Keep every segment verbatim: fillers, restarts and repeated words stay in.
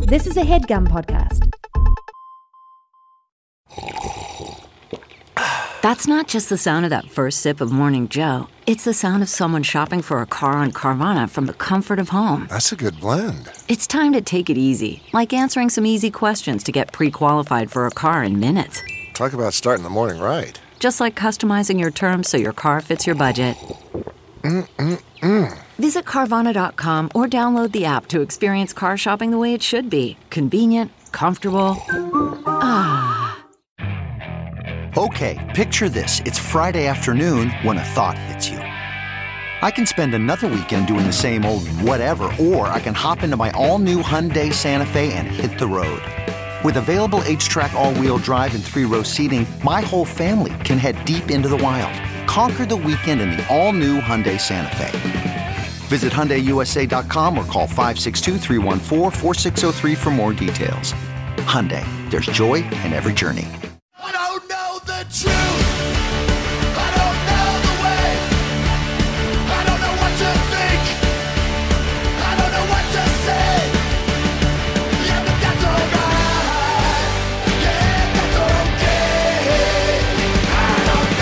This is a HeadGum podcast. That's not just the sound of that first sip of Morning Joe. It's the sound of someone shopping for a car on Carvana from the comfort of home. That's a good blend. It's time to take it easy, like answering some easy questions to get pre-qualified for a car in minutes. Talk about starting the morning right. Just like customizing your terms so your car fits your budget. Mm-mm-mm. Visit Carvana dot com or download the app to experience car shopping the way it should be. Convenient, comfortable. Ah. Okay, picture this. It's Friday afternoon when a thought hits you. I can spend another weekend doing the same old whatever, or I can hop into my all-new Hyundai Santa Fe and hit the road. With available H-Track all-wheel drive and three-row seating, my whole family can head deep into the wild. Conquer the weekend in the all-new Hyundai Santa Fe. Visit Hyundai U S A dot com or call five six two, three one four, four six zero three for more details. Hyundai, there's joy in every journey. I don't know the truth. I don't know the way. I don't know what to think. I don't know what to say. Yeah, but that's alright. Yeah, that's okay. I don't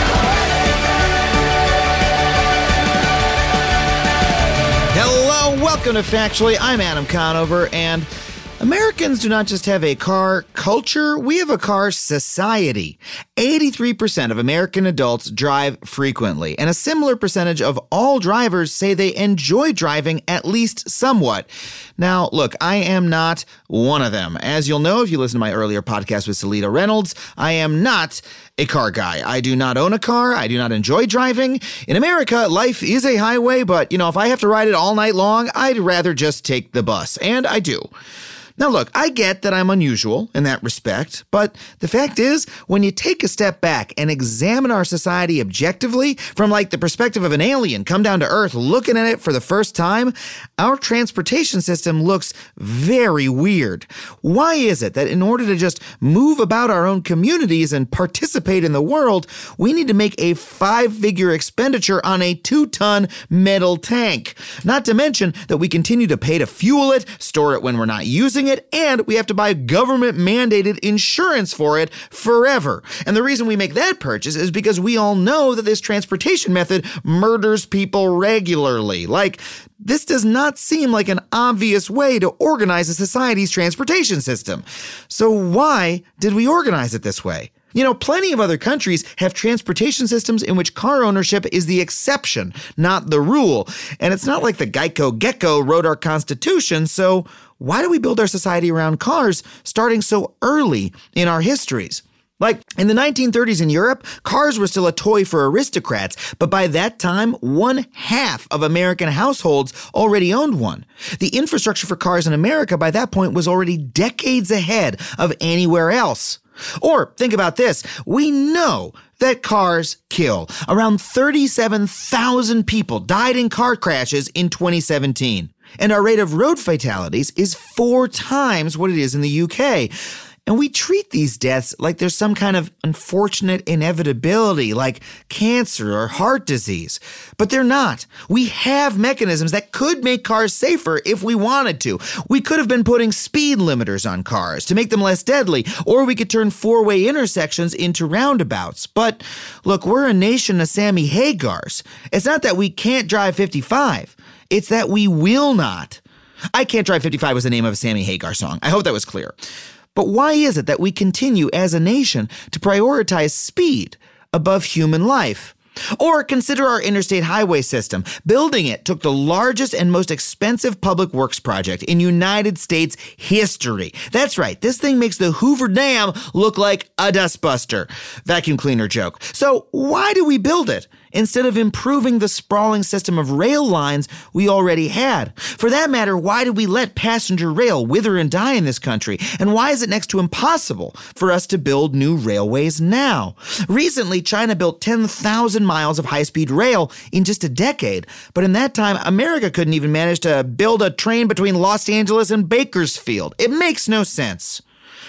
know anything. Hello, welcome to Factually. I'm Adam Conover, and Americans do not just have a car culture, we have a car society. eighty-three percent of American adults drive frequently, and a similar percentage of all drivers say they enjoy driving at least somewhat. Now, look, I am not one of them. As you'll know if you listen to my earlier podcast with Salita Reynolds, I am not a car guy. I do not own a car. I do not enjoy driving. In America, life is a highway, but, you know, if I have to ride it all night long, I'd rather just take the bus, and I do. Now, look, I get that I'm unusual in that respect, but the fact is, when you take a step back and examine our society objectively, from like the perspective of an alien come down to Earth looking at it for the first time, our transportation system looks very weird. Why is it that in order to just move about our own communities and participate in the world, we need to make a five-figure expenditure on a two-ton metal tank? Not to mention that we continue to pay to fuel it, store it when we're not using it, and we have to buy government-mandated insurance for it forever. And the reason we make that purchase is because we all know that this transportation method murders people regularly. Like, this does not seem like an obvious way to organize a society's transportation system. So why did we organize it this way? You know, plenty of other countries have transportation systems in which car ownership is the exception, not the rule. And it's not like the Geico Gecko wrote our Constitution, so why do we build our society around cars starting so early in our histories? Like, in the nineteen thirties in Europe, cars were still a toy for aristocrats, but by that time, one half of American households already owned one. The infrastructure for cars in America by that point was already decades ahead of anywhere else. Or, think about this, we know that cars kill. Around thirty-seven thousand people died in car crashes in twenty seventeen. And our rate of road fatalities is four times what it is in the U K. And we treat these deaths like there's some kind of unfortunate inevitability, like cancer or heart disease. But they're not. We have mechanisms that could make cars safer if we wanted to. We could have been putting speed limiters on cars to make them less deadly, or we could turn four-way intersections into roundabouts. But look, we're a nation of Sammy Hagars. It's not that we can't drive fifty-five. It's that we will not. I Can't Drive fifty-five was the name of a Sammy Hagar song. I hope that was clear. But why is it that we continue as a nation to prioritize speed above human life? Or consider our interstate highway system. Building it took the largest and most expensive public works project in United States history. That's right, this thing makes the Hoover Dam look like a dustbuster. Vacuum cleaner joke. So why do we build it instead of improving the sprawling system of rail lines we already had? For that matter, why did we let passenger rail wither and die in this country? And why is it next to impossible for us to build new railways now? Recently, China built ten thousand miles of high-speed rail in just a decade, but in that time, America couldn't even manage to build a train between Los Angeles and Bakersfield. It makes no sense.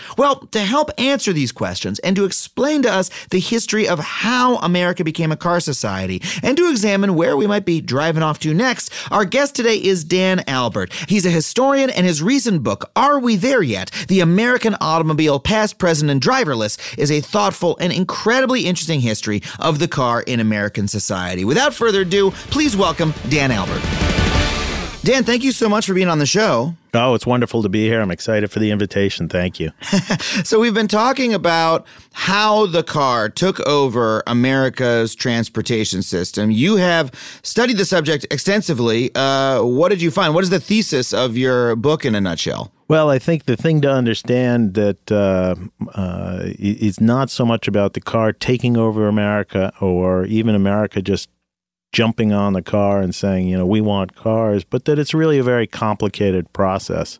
Well, to help answer these questions and to explain to us the history of how America became a car society and to examine where we might be driving off to next, our guest today is Dan Albert. He's a historian, and his recent book, Are We There Yet? The American Automobile Past, Present, and Driverless is a thoughtful and incredibly interesting history of the car in American society. Without further ado, please welcome Dan Albert. Dan, thank you so much for being on the show. Oh, it's wonderful to be here. I'm excited for the invitation. Thank you. So we've been talking about how the car took over America's transportation system. You have studied the subject extensively. Uh, what did you find? What is the thesis of your book in a nutshell? Well, I think the thing to understand that uh, uh, is not so much about the car taking over America or even America just jumping on the car and saying, you know, we want cars, but that it's really a very complicated process.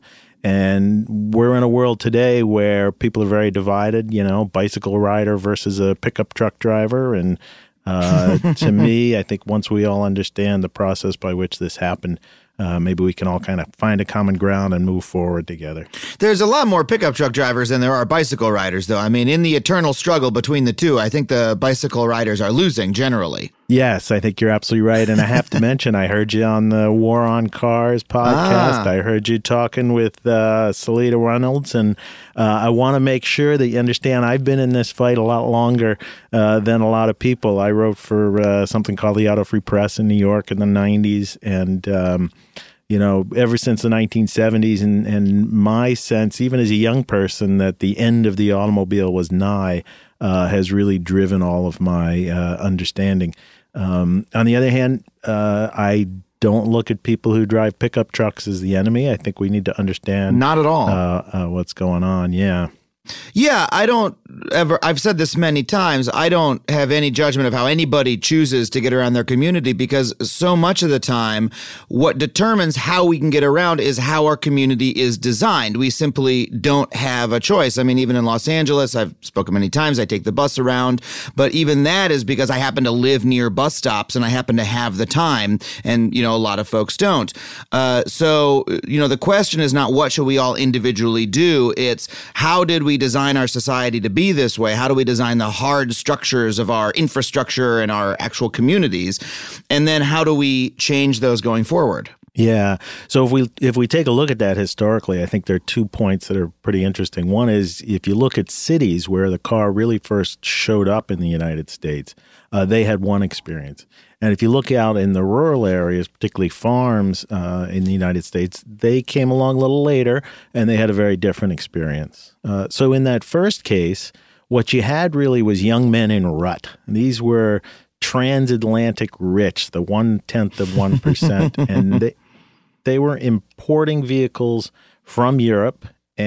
And we're in a world today where people are very divided, you know, bicycle rider versus a pickup truck driver. And uh, to me, I think once we all understand the process by which this happened, Uh, maybe we can all kind of find a common ground and move forward together. There's a lot more pickup truck drivers than there are bicycle riders, though. I mean, in the eternal struggle between the two, I think the bicycle riders are losing generally. Yes, I think you're absolutely right. And I have to mention, I heard you on the War on Cars podcast. Ah. I heard you talking with uh, Salida Reynolds. And uh, I want to make sure that you understand I've been in this fight a lot longer uh, than a lot of people. I wrote for uh, something called the Auto Free Press in New York in the nineties. And um, you know, ever since the nineteen seventies, and, and my sense, even as a young person, that the end of the automobile was nigh, uh, has really driven all of my uh, understanding. Um, on the other hand, uh, I don't look at people who drive pickup trucks as the enemy. I think we need to understand. Not at all. Uh, uh, what's going on, yeah. Yeah, I don't ever, I've said this many times, I don't have any judgment of how anybody chooses to get around their community, because so much of the time, what determines how we can get around is how our community is designed. We simply don't have a choice. I mean, even in Los Angeles, I've spoken many times, I take the bus around, but even that is because I happen to live near bus stops and I happen to have the time, and, you know, a lot of folks don't. Uh, so, you know, the question is not what should we all individually do, it's how did we design our society to be this way? How do we design the hard structures of our infrastructure and our actual communities? And then how do we change those going forward? Yeah. So if we if we take a look at that historically, I think there are two points that are pretty interesting. One is if you look at cities where the car really first showed up in the United States, uh, they had one experience. And if you look out in the rural areas, particularly farms uh, in the United States, they came along a little later and they had a very different experience. Uh, so in that first case, what you had really was young men in rut. These were transatlantic rich, the one-tenth of one percent. And they, they were importing vehicles from Europe,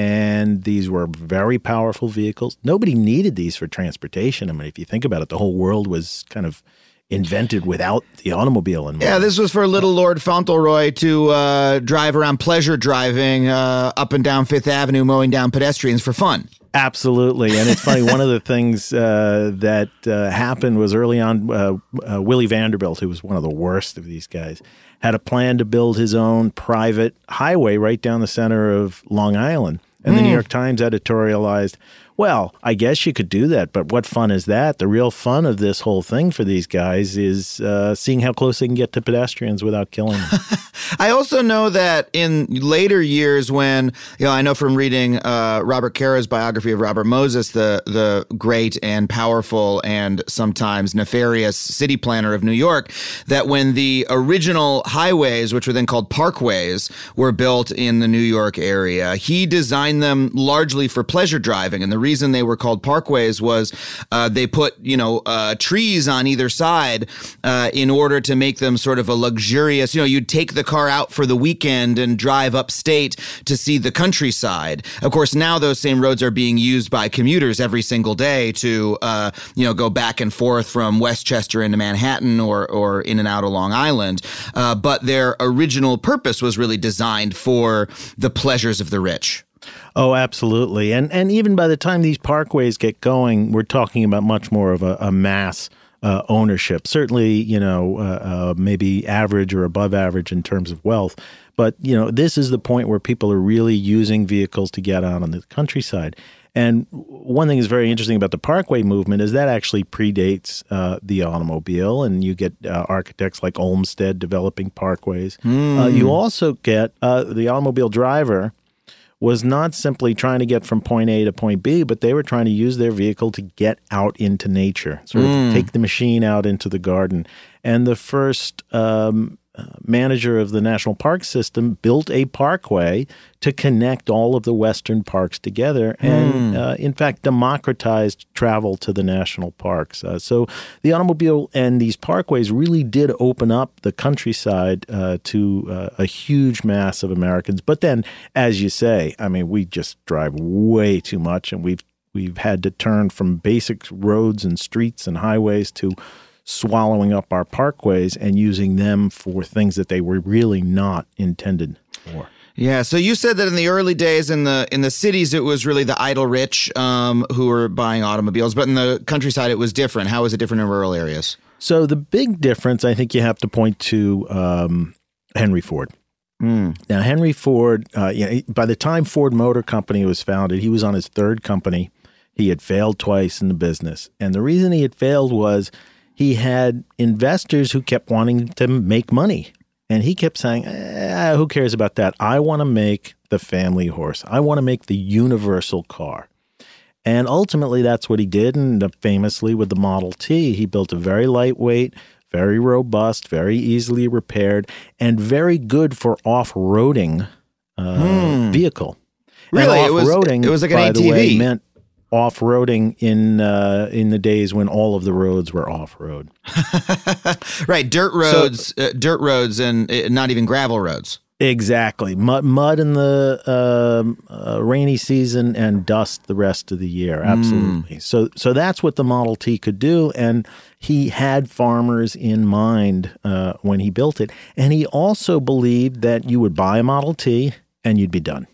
and these were very powerful vehicles. Nobody needed these for transportation. I mean, if you think about it, the whole world was kind of invented without the automobile in mind. Yeah, this was for little Lord Fauntleroy to uh, drive around pleasure driving uh, up and down Fifth Avenue, mowing down pedestrians for fun. Absolutely. And it's funny, one of the things uh, that uh, happened was early on, uh, uh, Willie Vanderbilt, who was one of the worst of these guys, had a plan to build his own private highway right down the center of Long Island. And mm. the New York Times editorialized, well, I guess you could do that, but what fun is that? The real fun of this whole thing for these guys is uh, seeing how close they can get to pedestrians without killing them. I also know that in later years when, you know, I know from reading uh, Robert Cara's biography of Robert Moses, the the great and powerful and sometimes nefarious city planner of New York, that when the original highways, which were then called parkways, were built in the New York area, he designed them largely for pleasure driving. And the reason they were called parkways was uh, they put, you know, uh, trees on either side uh, in order to make them sort of a luxurious, you know, you'd take the car out for the weekend and drive upstate to see the countryside. Of course, now those same roads are being used by commuters every single day to, uh, you know, go back and forth from Westchester into Manhattan or, or in and out of Long Island. Uh, but their original purpose was really designed for the pleasures of the rich. Oh, absolutely. And and even by the time these parkways get going, we're talking about much more of a, a mass uh, ownership. Certainly, you know, uh, uh, maybe average or above average in terms of wealth. But, you know, this is the point where people are really using vehicles to get out on the countryside. And one thing that's very interesting about the Parkway movement is that actually predates uh, the automobile, and you get uh, architects like Olmsted developing parkways. Mm. Uh, you also get uh, the automobile driver was not simply trying to get from point A to point B, but they were trying to use their vehicle to get out into nature, sort of mm. take the machine out into the garden. And the first um, uh, manager of the National Park System built a parkway to connect all of the western parks together and, mm. uh, in fact, democratized travel to the national parks. Uh, so the automobile and these parkways really did open up the countryside uh, to uh, a huge mass of Americans. But then, as you say, I mean, we just drive way too much, and we've we've had to turn from basic roads and streets and highways to swallowing up our parkways and using them for things that they were really not intended for. Yeah, so you said that in the early days in the in the cities, it was really the idle rich um, who were buying automobiles, but in the countryside, it was different. How was it different in rural areas? So the big difference, I think you have to point to um, Henry Ford. Mm. Now, Henry Ford, uh, you know, by the time Ford Motor Company was founded, he was on his third company. He had failed twice in the business. And the reason he had failed was he had investors who kept wanting to make money. And he kept saying, eh, who cares about that? I want to make the family horse. I want to make the universal car. And ultimately, that's what he did. And famously, with the Model T, he built a very lightweight, very robust, very easily repaired, and very good for off-roading uh, hmm. vehicle. Really? And off-roading, it was, it was like an by A T V. The way, meant off-roading in uh, in the days when all of the roads were off-road. Right, dirt roads, so, uh, dirt roads, and uh, not even gravel roads. Exactly, mud, mud in the uh, uh, rainy season and dust the rest of the year. Absolutely. Mm. So, so that's what the Model T could do, and he had farmers in mind uh, when he built it. And he also believed that you would buy a Model T and you'd be done.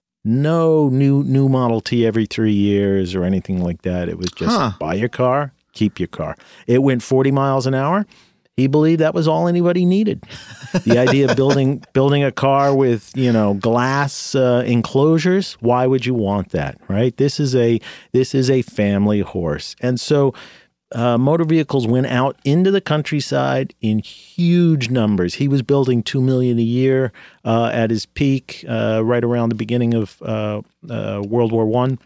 No new new Model T every three years or anything like that. It was just huh. buy your car, keep your car. It went forty miles an hour. He believed that was all anybody needed. The idea of building building a car with, you know, glass uh, enclosures, why would you want that, right? This is a this is a family horse. And so Uh, motor vehicles went out into the countryside in huge numbers. He was building two million a year uh, at his peak, uh, right around the beginning of uh, uh, World War One,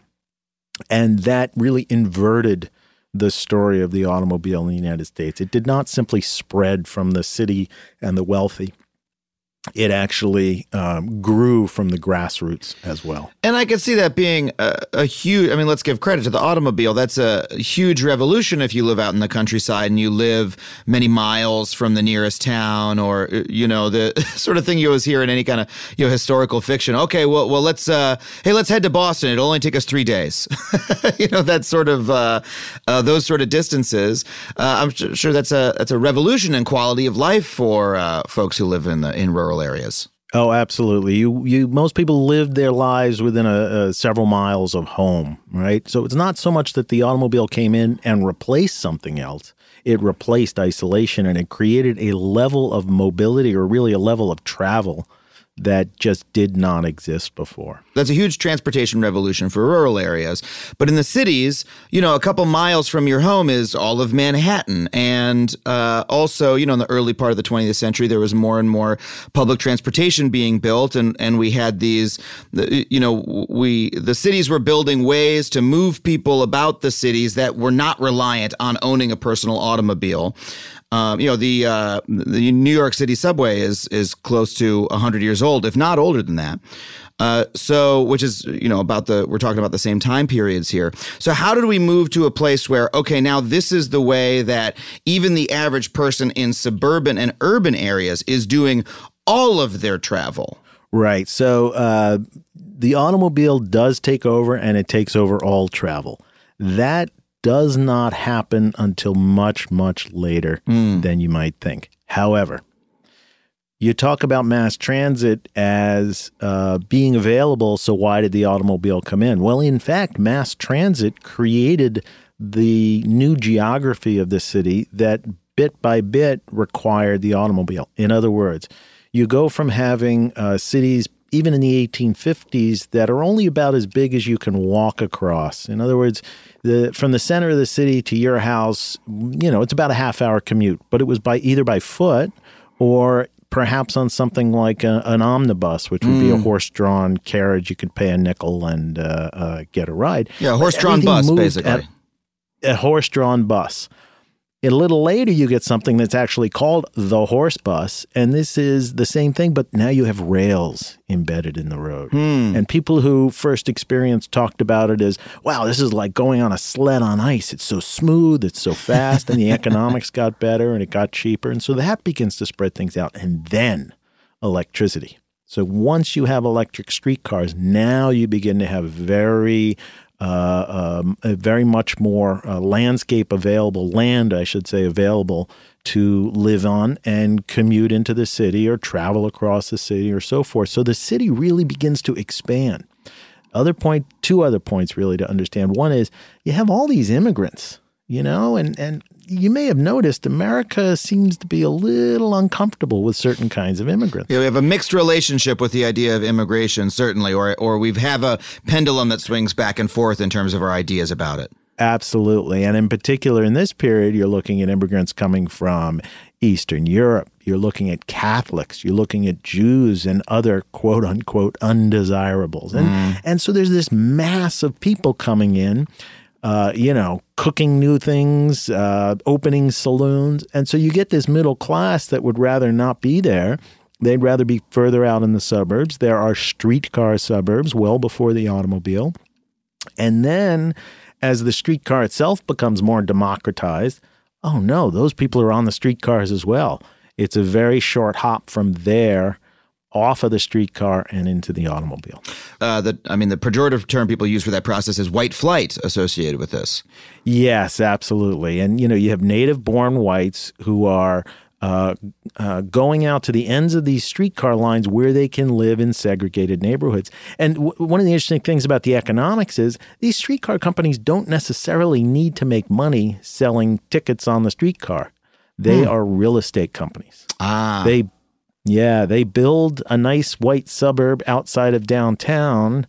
and that really inverted the story of the automobile in the United States. It did not simply spread from the city and the wealthy. It actually um, grew from the grassroots as well. And I can see that being a, a huge, I mean, let's give credit to the automobile. That's a huge revolution if you live out in the countryside and you live many miles from the nearest town, or, you know, the sort of thing you always hear in any kind of, you know, historical fiction. Okay, well, well, let's, uh, hey, let's head to Boston. It'll only take us three days. You know, that sort of, uh, uh, those sort of distances. Uh, I'm sure that's a, that's a revolution in quality of life for uh, folks who live in the, in rural areas. Oh, absolutely. You, you, most people lived their lives within a, a several miles of home, right? So it's not so much that the automobile came in and replaced something else. It replaced isolation, and it created a level of mobility, or really a level of travel, that just did not exist before. That's a huge transportation revolution for rural areas. But in the cities, you know, a couple miles from your home is all of Manhattan. And uh, also, you know, in the early part of the twentieth century, there was more and more public transportation being built. And, and we had these, you know, we the cities were building ways to move people about the cities that were not reliant on owning a personal automobile. Um, you know, the uh, the New York City subway is is close to one hundred years old, if not older than that. Uh, so, which is, you know, about the, we're talking about the same time periods here. So how did we move to a place where, okay, now this is the way that even the average person in suburban and urban areas is doing all of their travel? Right. So uh, the automobile does take over, and it takes over all travel. That does not happen until much, much later mm. than you might think. However, you talk about mass transit as uh, being available, so why did the automobile come in? Well, in fact, mass transit created the new geography of the city that bit by bit required the automobile. In other words, you go from having uh, cities, even in the eighteen fifties, that are only about as big as you can walk across. In other words, the from the center of the city to your house, you know, it's about a half hour commute, but it was by either by foot or perhaps on something like a, an omnibus, which would mm. be a horse-drawn carriage. You could pay a nickel and uh, uh, get a ride. Yeah, a horse-drawn bus, basically. At, a horse-drawn bus. A little later, you get something that's actually called the horse bus, and this is the same thing, but now you have rails embedded in the road. Hmm. And people who first experienced talked about it as, wow, this is like going on a sled on ice. It's so smooth, it's so fast, and the economics got better, and it got cheaper. And so that begins to spread things out. And then electricity. So once you have electric streetcars, now you begin to have very... Uh, um, a very much more uh, landscape available, land, I should say, available to live on and commute into the city or travel across the city or so forth. So the city really begins to expand. Other point, two other points really to understand. One is you have all these immigrants, you know, and, and you may have noticed America seems to be a little uncomfortable with certain kinds of immigrants. Yeah, we have a mixed relationship with the idea of immigration, certainly, or or we have a pendulum that swings back and forth in terms of our ideas about it. Absolutely. And in particular, in this period, you're looking at immigrants coming from Eastern Europe. You're looking at Catholics. You're looking at Jews and other quote unquote undesirables. And, mm. and so there's this mass of people coming in. Uh, you know, cooking new things, uh, opening saloons. And so you get this middle class that would rather not be there. They'd rather be further out in the suburbs. There are streetcar suburbs well before the automobile. And then as the streetcar itself becomes more democratized, oh no, those people are on the streetcars as well. It's a very short hop from there off of the streetcar and into the automobile. Uh, the, I mean, the pejorative term people use for that process is white flight associated with this. Yes, absolutely. And, you know, you have native-born whites who are uh, uh, going out to the ends of these streetcar lines where they can live in segregated neighborhoods. And w- one of the interesting things about the economics is these streetcar companies don't necessarily need to make money selling tickets on the streetcar. They hmm. are real estate companies. Ah. They Yeah, they build a nice white suburb outside of downtown,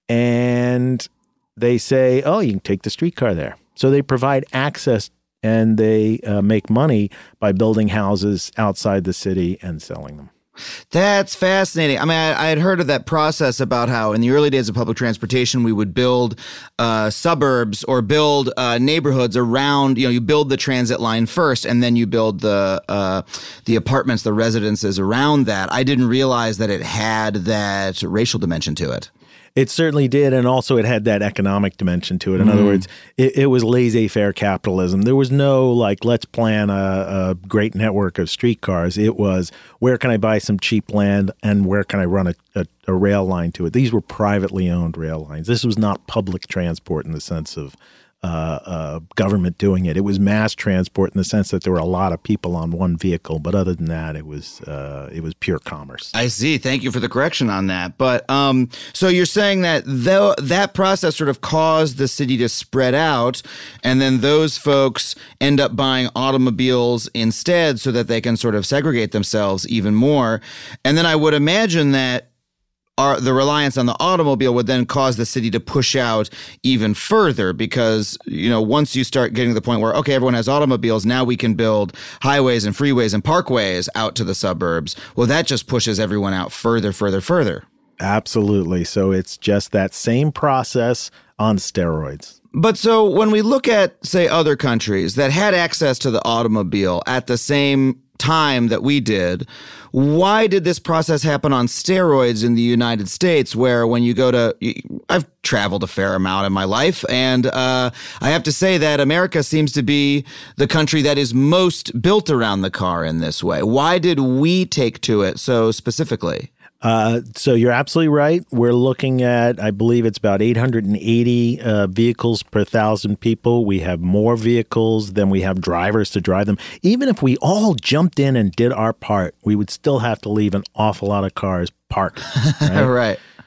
and they say, oh, you can take the streetcar there. So they provide access, and they uh, make money by building houses outside the city and selling them. That's fascinating. I mean, I, I had heard of that process about how in the early days of public transportation, we would build uh, suburbs or build uh, neighborhoods around, you know, you build the transit line first and then you build the uh, the apartments, the residences around that. I didn't realize that it had that racial dimension to it. It certainly did, and also it had that economic dimension to it. In mm. other words, it, it was laissez-faire capitalism. There was no, like, let's plan a, a great network of streetcars. It was, where can I buy some cheap land, and where can I run a, a, a rail line to it? These were privately owned rail lines. This was not public transport in the sense of uh, uh, government doing it. It was mass transport in the sense that there were a lot of people on one vehicle, but other than that, it was uh, it was pure commerce. I see. Thank you for the correction on that. But um, so you're saying that though that process sort of caused the city to spread out, and then those folks end up buying automobiles instead so that they can sort of segregate themselves even more. And then I would imagine that Our, the reliance on the automobile would then cause the city to push out even further because, you know, once you start getting to the point where, okay, everyone has automobiles, now we can build highways and freeways and parkways out to the suburbs. Well, that just pushes everyone out further, further, further. Absolutely. So it's just that same process on steroids. But so when we look at, say, other countries that had access to the automobile at the same time that we did, why did this process happen on steroids in the United States, where when you go to, I've traveled a fair amount in my life, and uh, I have to say that America seems to be the country that is most built around the car in this way. Why did we take to it so specifically? Uh, so you're absolutely right. We're looking at, I believe it's about eight hundred eighty uh, vehicles per thousand people. We have more vehicles than we have drivers to drive them. Even if we all jumped in and did our part, we would still have to leave an awful lot of cars parked. Right. Right.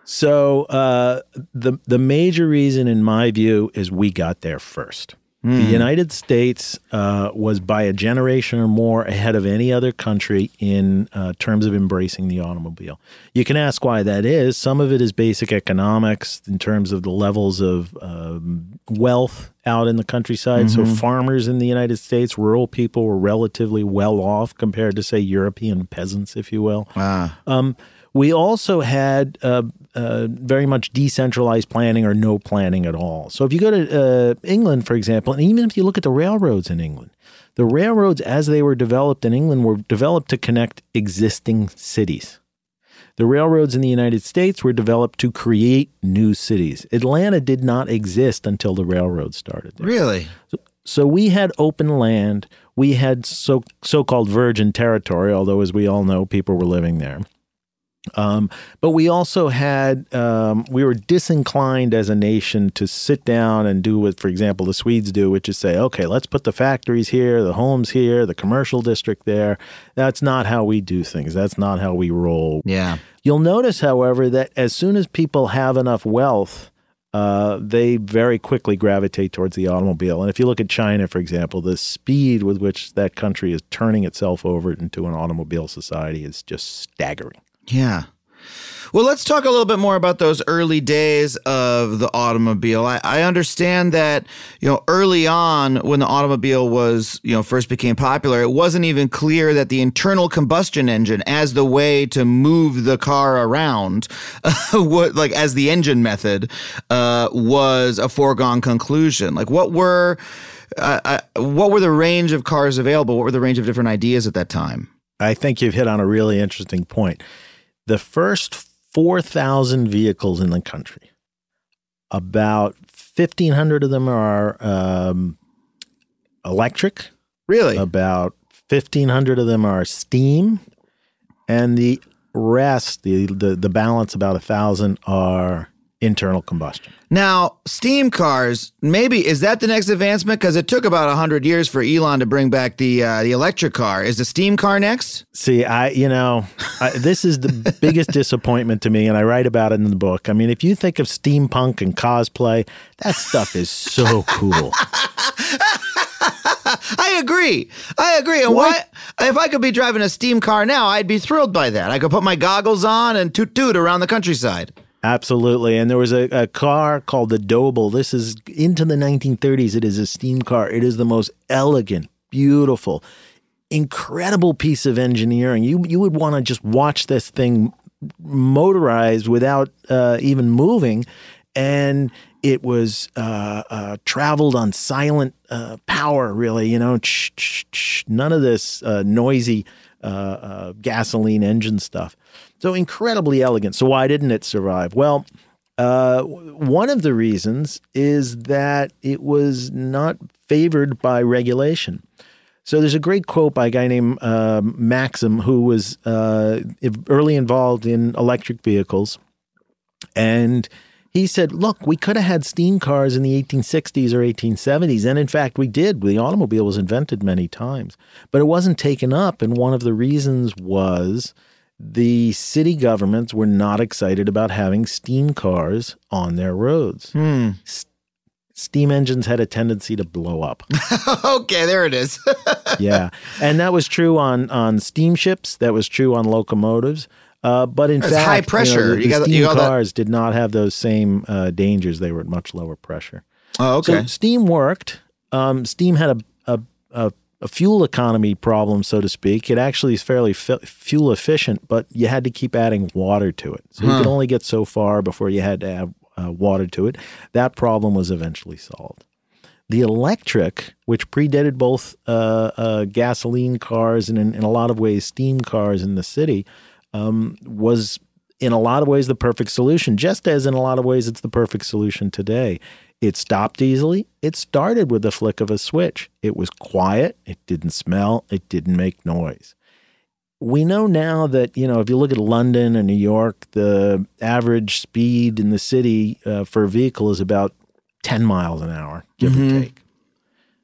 So uh, the the major reason, in my view, is we got there first. Mm. The United States uh, was by a generation or more ahead of any other country in uh, terms of embracing the automobile. You can ask why that is. Some of it is basic economics in terms of the levels of um, wealth out in the countryside. Mm-hmm. So farmers in the United States, rural people, were relatively well off compared to, say, European peasants, if you will. Ah. Um, we also had uh, uh, very much decentralized planning or no planning at all. So if you go to uh, England, for example, and even if you look at the railroads in England, the railroads as they were developed in England were developed to connect existing cities. The railroads in the United States were developed to create new cities. Atlanta did not exist until the railroad started there. Really? So, so we had open land. We had so, so-called virgin territory, although, as we all know, people were living there. Um, but we also had, um, we were disinclined as a nation to sit down and do what, for example, the Swedes do, which is say, okay, let's put the factories here, the homes here, the commercial district there. That's not how we do things. That's not how we roll. Yeah. You'll notice, however, that as soon as people have enough wealth, uh, they very quickly gravitate towards the automobile. And if you look at China, for example, the speed with which that country is turning itself over into an automobile society is just staggering. Yeah. Well, let's talk a little bit more about those early days of the automobile. I, I understand that, you know, early on when the automobile was, you know, first became popular, it wasn't even clear that the internal combustion engine as the way to move the car around, what, like as the engine method, uh, was a foregone conclusion. Like what were, uh, uh, what were the range of cars available? What were the range of different ideas at that time? I think you've hit on a really interesting point. The first four thousand vehicles in the country, about fifteen hundred of them are um, electric. Really? About fifteen hundred of them are steam. And the rest, the, the, the balance, about one thousand, are internal combustion. Now, steam cars, maybe, is that the next advancement? Because it took about one hundred years for Elon to bring back the uh, the electric car. Is the steam car next? See, I, you know, I, this is the biggest disappointment to me, and I write about it in the book. I mean, if you think of steampunk and cosplay, that stuff is so cool. I agree. I agree. And why? If I could be driving a steam car now, I'd be thrilled by that. I could put my goggles on and toot toot around the countryside. Absolutely. And there was a, a car called the Doble. This is into the nineteen thirties. It is a steam car. It is the most elegant, beautiful, incredible piece of engineering. You you would want to just watch this thing motorized without uh, even moving. And it was uh, uh, traveled on silent uh, power, really, you know, ch- ch- ch- none of this uh, noisy uh, uh, gasoline engine stuff. So incredibly elegant. So why didn't it survive? Well, uh, one of the reasons is that it was not favored by regulation. So there's a great quote by a guy named uh, Maxim, who was uh, early involved in electric vehicles. And he said, look, we could have had steam cars in the eighteen sixties or eighteen seventies. And in fact, we did. The automobile was invented many times, but it wasn't taken up. And one of the reasons was the city governments were not excited about having steam cars on their roads. Hmm. S- steam engines had a tendency to blow up. Okay, there it is. Yeah. And that was true on, on steamships. That was true on locomotives. Uh, but in It's fact, high pressure. You know, the, You the got- steam you got that- cars did not have those same uh, dangers. They were at much lower pressure. Oh, okay. So steam worked. Um, steam had a, a, a, a fuel economy problem, so to speak. It actually is fairly f- fuel efficient, but you had to keep adding water to it. So Huh. you could only get so far before you had to add uh, water to it. That problem was eventually solved. The electric, which predated both uh, uh, gasoline cars and in, in a lot of ways steam cars in the city, um, was in a lot of ways the perfect solution, just as in a lot of ways it's the perfect solution today. It stopped easily. It started with the flick of a switch. It was quiet. It didn't smell. It didn't make noise. We know now that, you know, if you look at London or New York, the average speed in the city uh, for a vehicle is about ten miles an hour, give Mm-hmm. or take.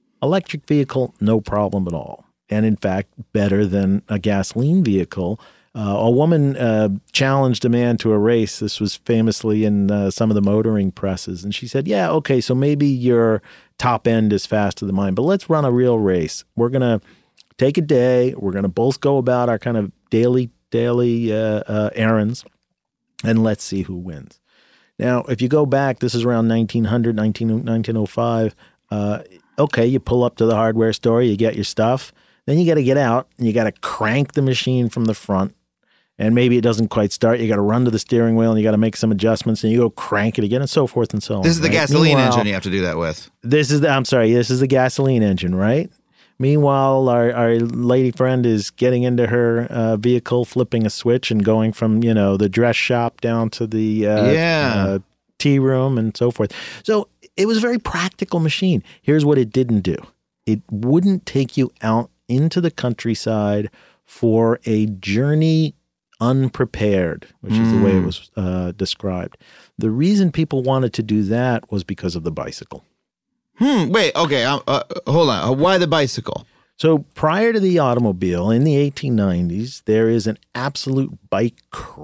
Electric vehicle, no problem at all. And in fact, better than a gasoline vehicle Uh, a woman uh, challenged a man to a race. This was famously in uh, some of the motoring presses. And she said, yeah, okay, so maybe your top end is faster than mine, but let's run a real race. We're going to take a day. We're going to both go about our kind of daily, daily uh, uh, errands, and let's see who wins. Now, if you go back, this is around nineteen hundred, nineteen oh five. Uh, okay, you pull up to the hardware store, you get your stuff. Then you got to get out and you got to crank the machine from the front. And maybe it doesn't quite start. You got to run to the steering wheel and you got to make some adjustments and you go crank it again and so forth and so on. This is the right? gasoline Meanwhile, engine you have to do that with. This is the, I'm sorry, this is the gasoline engine, right? Meanwhile, our, our lady friend is getting into her uh, vehicle, flipping a switch and going from, you know, the dress shop down to the uh, yeah. uh, tea room and so forth. So it was a very practical machine. Here's what it didn't do. It wouldn't take you out into the countryside for a journey unprepared, which is the way it was uh, described. The reason people wanted to do that was because of the bicycle. Hmm. Wait. Okay. Uh, uh, hold on. Uh, why the bicycle? So prior to the automobile in the eighteen nineties, there is an absolute bike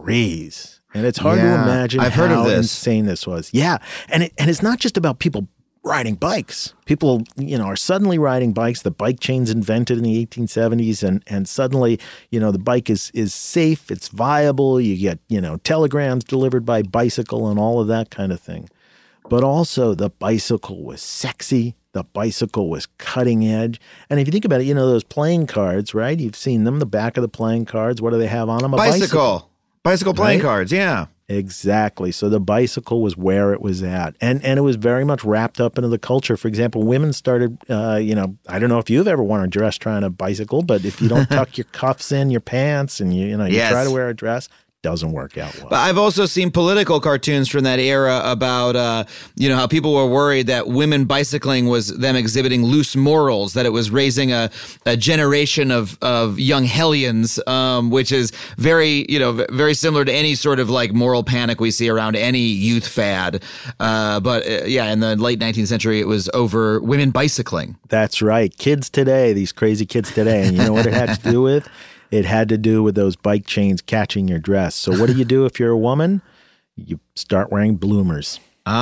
craze. And it's hard Yeah, to imagine I've how heard of this. insane this was. Yeah. And it, and it's not just about people riding bikes. People, you know, are suddenly riding bikes. The bike chain's invented in the eighteen seventies, and and suddenly, you know, the bike is is safe, it's viable. You get, you know, telegrams delivered by bicycle and all of that kind of thing. But also the bicycle was sexy. The bicycle was cutting edge. And if you think about it, you know, those playing cards, right? You've seen them, the back of the playing cards. What do they have on them? A Bicycle. bicycle. Bicycle playing Right? cards. Yeah. Exactly. So the bicycle was where it was at. And and it was very much wrapped up into the culture. For example, women started, uh, you know, I don't know if you've ever worn a dress trying to bicycle, but if you don't tuck your cuffs in your pants and you, you know, you Yes. try to wear a dress, doesn't work out well. But I've also seen political cartoons from that era about, uh, you know, how people were worried that women bicycling was them exhibiting loose morals, that it was raising a, a generation of, of young hellions, um, which is very, you know, very similar to any sort of like moral panic we see around any youth fad. Uh, but uh, yeah, in the late nineteenth century, it was over women bicycling. That's right. Kids today, these crazy kids today. And you know what it had to do with? It had to do with those bike chains catching your dress. So what do you do if you're a woman? You start wearing bloomers.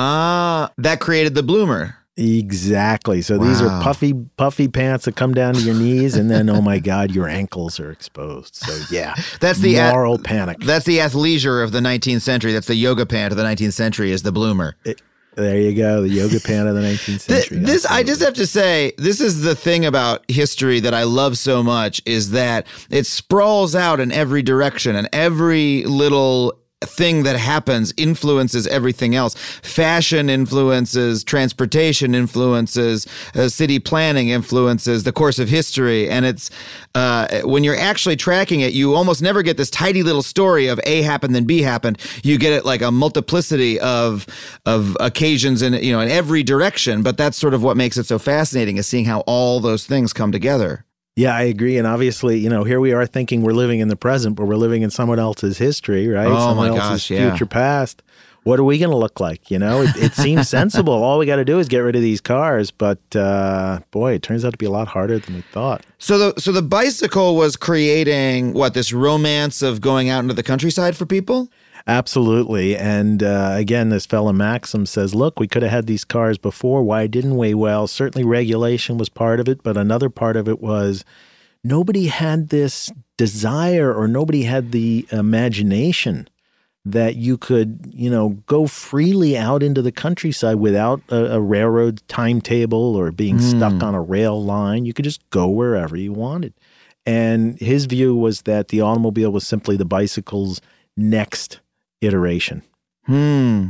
Ah, that created the bloomer. Exactly. So these Wow. are puffy, puffy pants that come down to your knees, and then, oh my God, your ankles are exposed. So yeah, That's the a- moral panic. That's the athleisure of the nineteenth century. That's the yoga pant of the nineteenth century is the bloomer. It- there you go, the yoga pant of the nineteenth Th- century. This, I just Absolutely. have to say, this is the thing about history that I love so much is that it sprawls out in every direction, and every little thing that happens influences everything else. Fashion influences transportation, influences uh, city planning, influences the course of history. And it's uh, when you're actually tracking it, you almost never get this tidy little story of A happened, then B happened. You get it like a multiplicity of of occasions in, you know, in every direction. But that's sort of what makes it so fascinating, is seeing how all those things come together. Yeah, I agree. And obviously, you know, here we are thinking we're living in the present, but we're living in someone else's history, right? Oh, someone my else's gosh, yeah. future past. What are we going to look like? You know, it, it seems sensible. All we got to do is get rid of these cars. But uh, boy, it turns out to be a lot harder than we thought. So the so the bicycle was creating what, this romance of going out into the countryside for people? Absolutely. And uh, again, this fella Maxim says, look, we could have had these cars before. Why didn't we? Well, certainly regulation was part of it, but another part of it was nobody had this desire, or nobody had the imagination that you could, you know, go freely out into the countryside without a, a railroad timetable or being Mm. stuck on a rail line. You could just go wherever you wanted. And his view was that the automobile was simply the bicycle's next iteration. Hmm.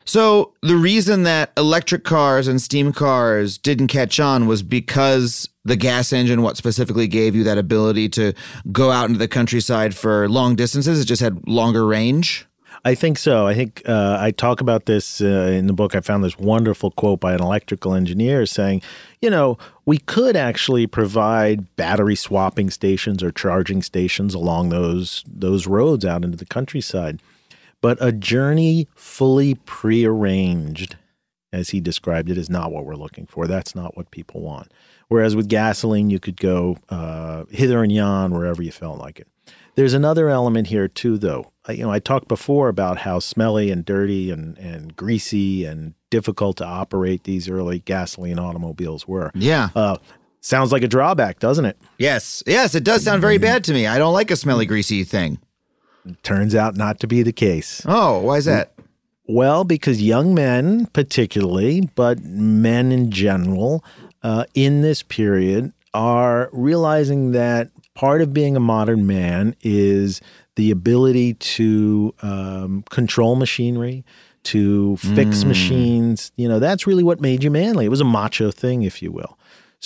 So the reason that electric cars and steam cars didn't catch on was because the gas engine, what specifically gave you that ability to go out into the countryside for long distances? It just had longer range? I think so. I think uh, I talk about this uh, in the book. I found this wonderful quote by an electrical engineer saying, you know, we could actually provide battery swapping stations or charging stations along those those roads out into the countryside. But a journey fully prearranged, as he described it, is not what we're looking for. That's not what people want. Whereas with gasoline, you could go uh, hither and yon wherever you felt like it. There's another element here too, though. You know, I talked before about how smelly and dirty and, and greasy and difficult to operate these early gasoline automobiles were. Yeah. Uh, sounds like a drawback, doesn't it? Yes. Yes, it does sound very bad to me. I don't like a smelly, greasy thing. Turns out not to be the case. Oh, why is that? Well, because young men particularly, but men in general, uh, in this period are realizing that part of being a modern man is the ability to um, control machinery, to fix mm. machines. You know, that's really what made you manly. It was a macho thing, if you will.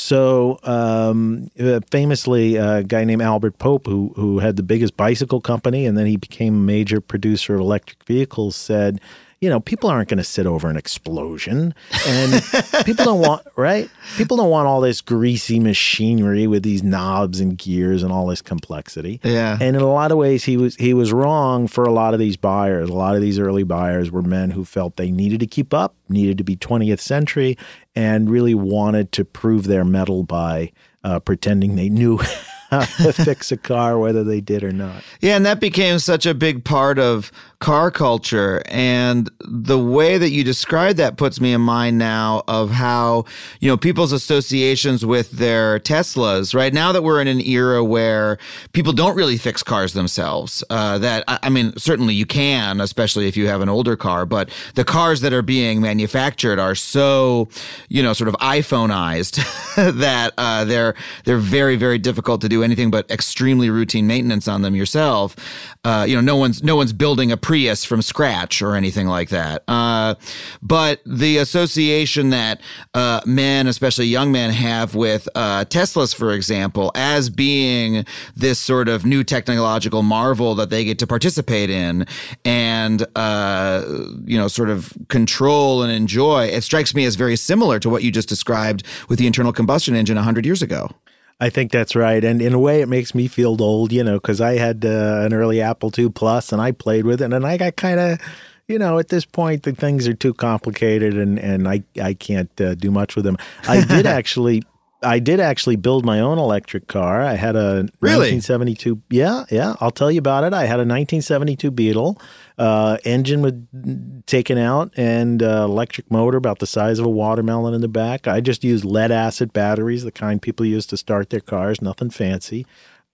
So um, uh, famously, uh, a guy named Albert Pope, who who had the biggest bicycle company, and then he became a major producer of electric vehicles, said, you know, people aren't going to sit over an explosion, and people don't want, right? People don't want all this greasy machinery with these knobs and gears and all this complexity. Yeah. And in a lot of ways, he was he was wrong for a lot of these buyers. A lot of these early buyers were men who felt they needed to keep up, needed to be twentieth century, and really wanted to prove their mettle by uh, pretending they knew how to fix a car, whether they did or not. Yeah, and that became such a big part of car culture. And the way that you describe that puts me in mind now of how, you know, people's associations with their Teslas, right? Now that we're in an era where people don't really fix cars themselves, uh, that, I mean, certainly you can, especially if you have an older car, but the cars that are being manufactured are so, you know, sort of iPhoneized that uh, they're, they're very, very difficult to do anything but extremely routine maintenance on them yourself. Uh, you know, no one's, no one's building a Prius from scratch or anything like that. Uh, but the association that uh, men, especially young men, have with uh, Teslas, for example, as being this sort of new technological marvel that they get to participate in and, uh, you know, sort of control and enjoy, it strikes me as very similar to what you just described with the internal combustion engine one hundred years ago. I think that's right. And in a way, it makes me feel old, you know, because I had uh, an early Apple two Plus and I played with it. And I got kind of, you know, at this point, the things are too complicated and, and I, I can't uh, do much with them. I did actually I did actually build my own electric car. I had a really? nineteen seventy-two. Yeah, yeah. I'll tell you about it. I had a nineteen seventy-two Beetle. Uh, engine was taken out and uh, electric motor about the size of a watermelon in the back. I just used lead acid batteries, the kind people use to start their cars, nothing fancy.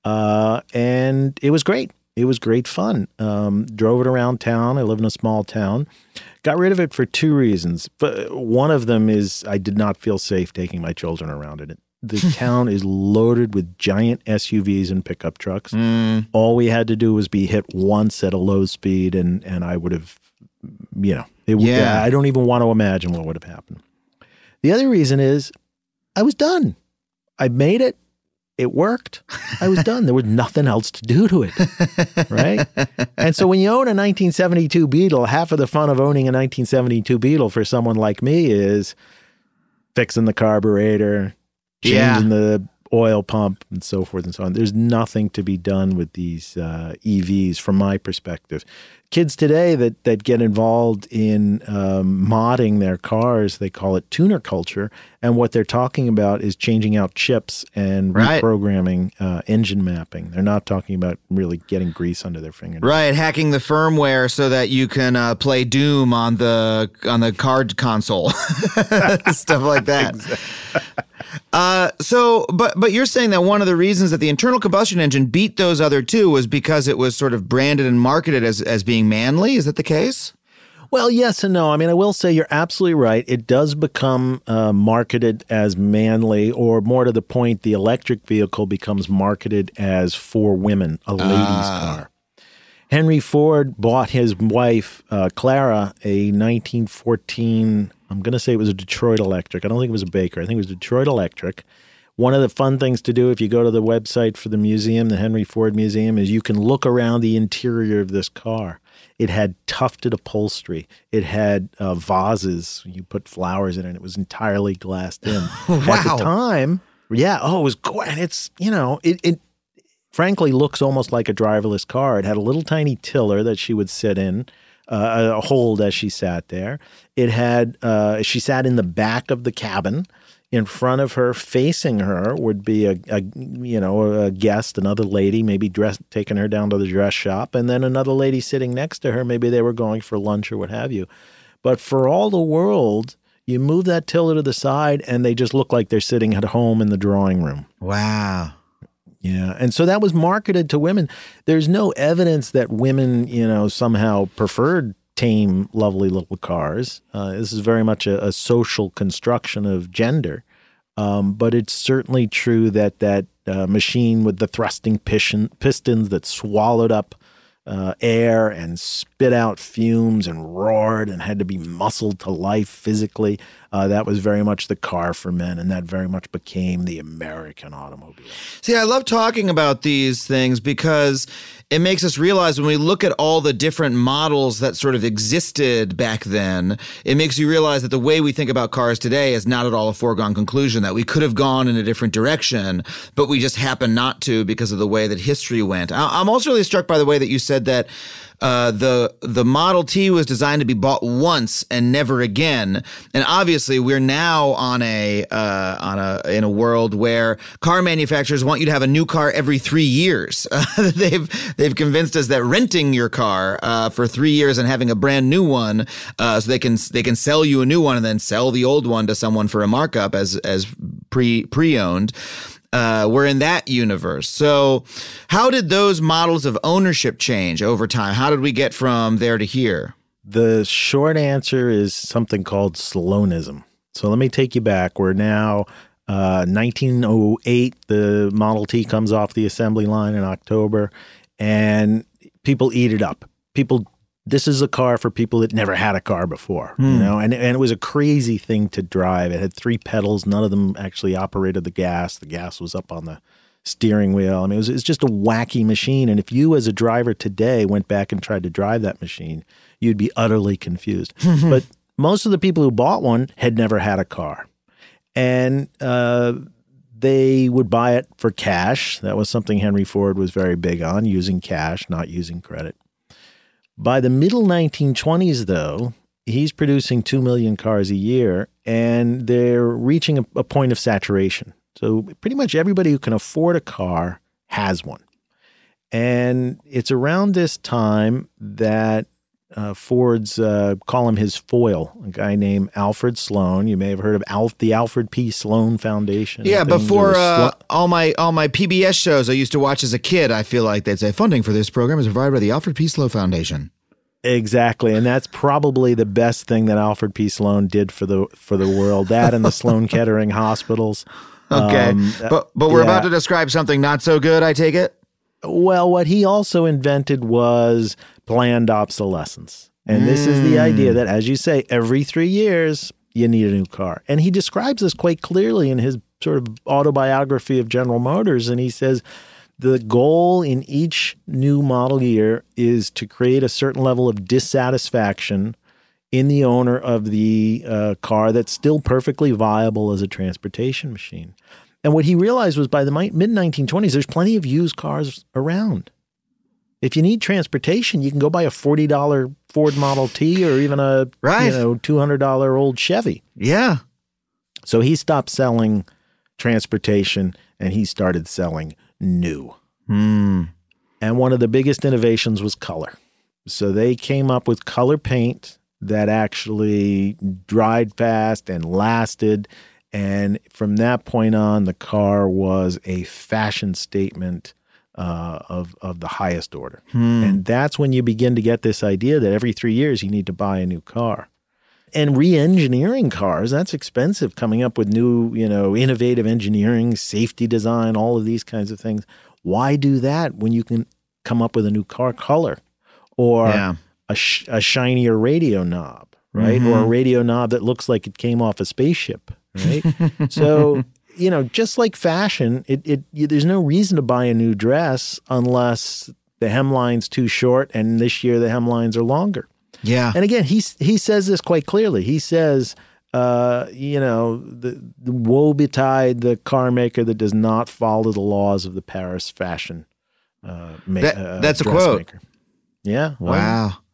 Uh, and it was great. It was great fun. Um, drove it around town. I live in a small town. Got rid of it for two reasons. But one of them is I did not feel safe taking my children around in it. The town is loaded with giant S U Vs and pickup trucks. Mm. All we had to do was be hit once at a low speed, and, and I would have, you know, it, yeah. I don't even want to imagine what would have happened. The other reason is I was done. I made it. It worked. I was done. There was nothing else to do to it, right? And so when you own a nineteen seventy-two Beetle, half of the fun of owning a nineteen seventy-two Beetle for someone like me is fixing the carburetor, changing yeah. the oil pump, and so forth and so on. There's nothing to be done with these uh, E Vs from my perspective. Kids today that that get involved in um, modding their cars, they call it tuner culture, and what they're talking about is changing out chips and right. reprogramming uh, engine mapping. They're not talking about really getting grease under their fingernails. Right, hacking the firmware so that you can uh, play Doom on the on the card console, stuff like that. Exactly. Uh, so, but but you're saying that one of the reasons that the internal combustion engine beat those other two was because it was sort of branded and marketed as as being manly. Is that the case? Well, yes and no. I mean, I will say you're absolutely right. It does become uh, marketed as manly, or more to the point, the electric vehicle becomes marketed as for women, a ladies' Ah. car. Henry Ford bought his wife, uh, Clara, a nineteen fourteen, I'm going to say it was a Detroit Electric. I don't think it was a Baker. I think it was Detroit Electric. One of the fun things to do if you go to the website for the museum, the Henry Ford Museum, is you can look around the interior of this car. It had tufted upholstery. It had uh, vases. You put flowers in it. It was entirely glassed in. Wow. At the time, yeah, oh, it was cool. And it's, you know, it, it frankly looks almost like a driverless car. It had a little tiny tiller that she would sit in, uh, a hold as she sat there. It had, uh, she sat in the back of the cabin. In front of her, facing her, would be a, a you know a guest, another lady, maybe dress, taking her down to the dress shop, and then another lady sitting next to her. Maybe they were going for lunch or what have you. But for all the world, you move that tiller to the side, and they just look like they're sitting at home in the drawing room. Wow. Yeah, and so that was marketed to women. There's no evidence that women, you know, somehow preferred tame, lovely little cars. Uh, this is very much a, a social construction of gender. Um, but it's certainly true that that uh, machine with the thrusting piston, pistons that swallowed up uh, air and spit out fumes and roared and had to be muscled to life physically, uh, that was very much the car for men, and that very much became the American automobile. See, I love talking about these things because it makes us realize when we look at all the different models that sort of existed back then, it makes you realize that the way we think about cars today is not at all a foregone conclusion, that we could have gone in a different direction, but we just happen not to because of the way that history went. I'm also really struck by the way that you said that Uh, the the Model T was designed to be bought once and never again, and obviously we're now on a uh, on a in a world where car manufacturers want you to have a new car every three years. Uh, they've they've convinced us that renting your car uh, for three years and having a brand new one, uh, so they can they can sell you a new one and then sell the old one to someone for a markup as as pre pre owned. Uh, we're in that universe. So how did those models of ownership change over time? How did we get from there to here? The short answer is something called Sloanism. So let me take you back. We're now uh, nineteen oh eight. The Model T comes off the assembly line in October, and people eat it up. People, this is a car for people that never had a car before, hmm. you know, and, and it was a crazy thing to drive. It had three pedals. None of them actually operated the gas. The gas was up on the steering wheel. I mean, it was, it was just a wacky machine. And if you as a driver today went back and tried to drive that machine, you'd be utterly confused. But most of the people who bought one had never had a car. And uh, they would buy it for cash. That was something Henry Ford was very big on, using cash, not using credit. By the middle nineteen twenties, though, he's producing two million cars a year, and they're reaching a, a point of saturation. So pretty much everybody who can afford a car has one. And it's around this time that uh, Ford's, uh, call him his foil, a guy named Alfred Sloan. You may have heard of Alf, the Alfred P. Sloan Foundation. Yeah, before uh, all my all my P B S shows I used to watch as a kid, I feel like they'd say funding for this program is provided by the Alfred P. Sloan Foundation. Exactly, and that's probably the best thing that Alfred P. Sloan did for the for the world. That and the Sloan Kettering hospitals. Okay, um, but but we're yeah. about to describe something not so good, I take it? Well, what he also invented was planned obsolescence. And this is the idea that, as you say, every three years, you need a new car. And he describes this quite clearly in his sort of autobiography of General Motors. And he says the goal in each new model year is to create a certain level of dissatisfaction in the owner of the uh, car that's still perfectly viable as a transportation machine. And what he realized was by the mid nineteen twenties, there's plenty of used cars around. If you need transportation, you can go buy a forty dollar Ford Model T or even a right. you know two hundred dollar old Chevy. Yeah. So he stopped selling transportation and he started selling new. Hmm. And one of the biggest innovations was color. So they came up with color paint that actually dried fast and lasted. And from that point on, the car was a fashion statement uh, of of the highest order. Hmm. And that's when you begin to get this idea that every three years you need to buy a new car. And re-engineering cars, that's expensive, coming up with new, you know, innovative engineering, safety design, all of these kinds of things. Why do that when you can come up with a new car color or yeah. a, sh- a shinier radio knob, right? Mm-hmm. Or a radio knob that looks like it came off a spaceship. Right. So, you know, just like fashion, it, it you, there's no reason to buy a new dress unless the hemline's too short, and this year the hemlines are longer. Yeah. And again, he he says this quite clearly. He says, uh, you know, the, the woe betide the car maker that does not follow the laws of the Paris fashion. Uh, ma- that, uh, that's a dress quote. Maker. Yeah. Wow.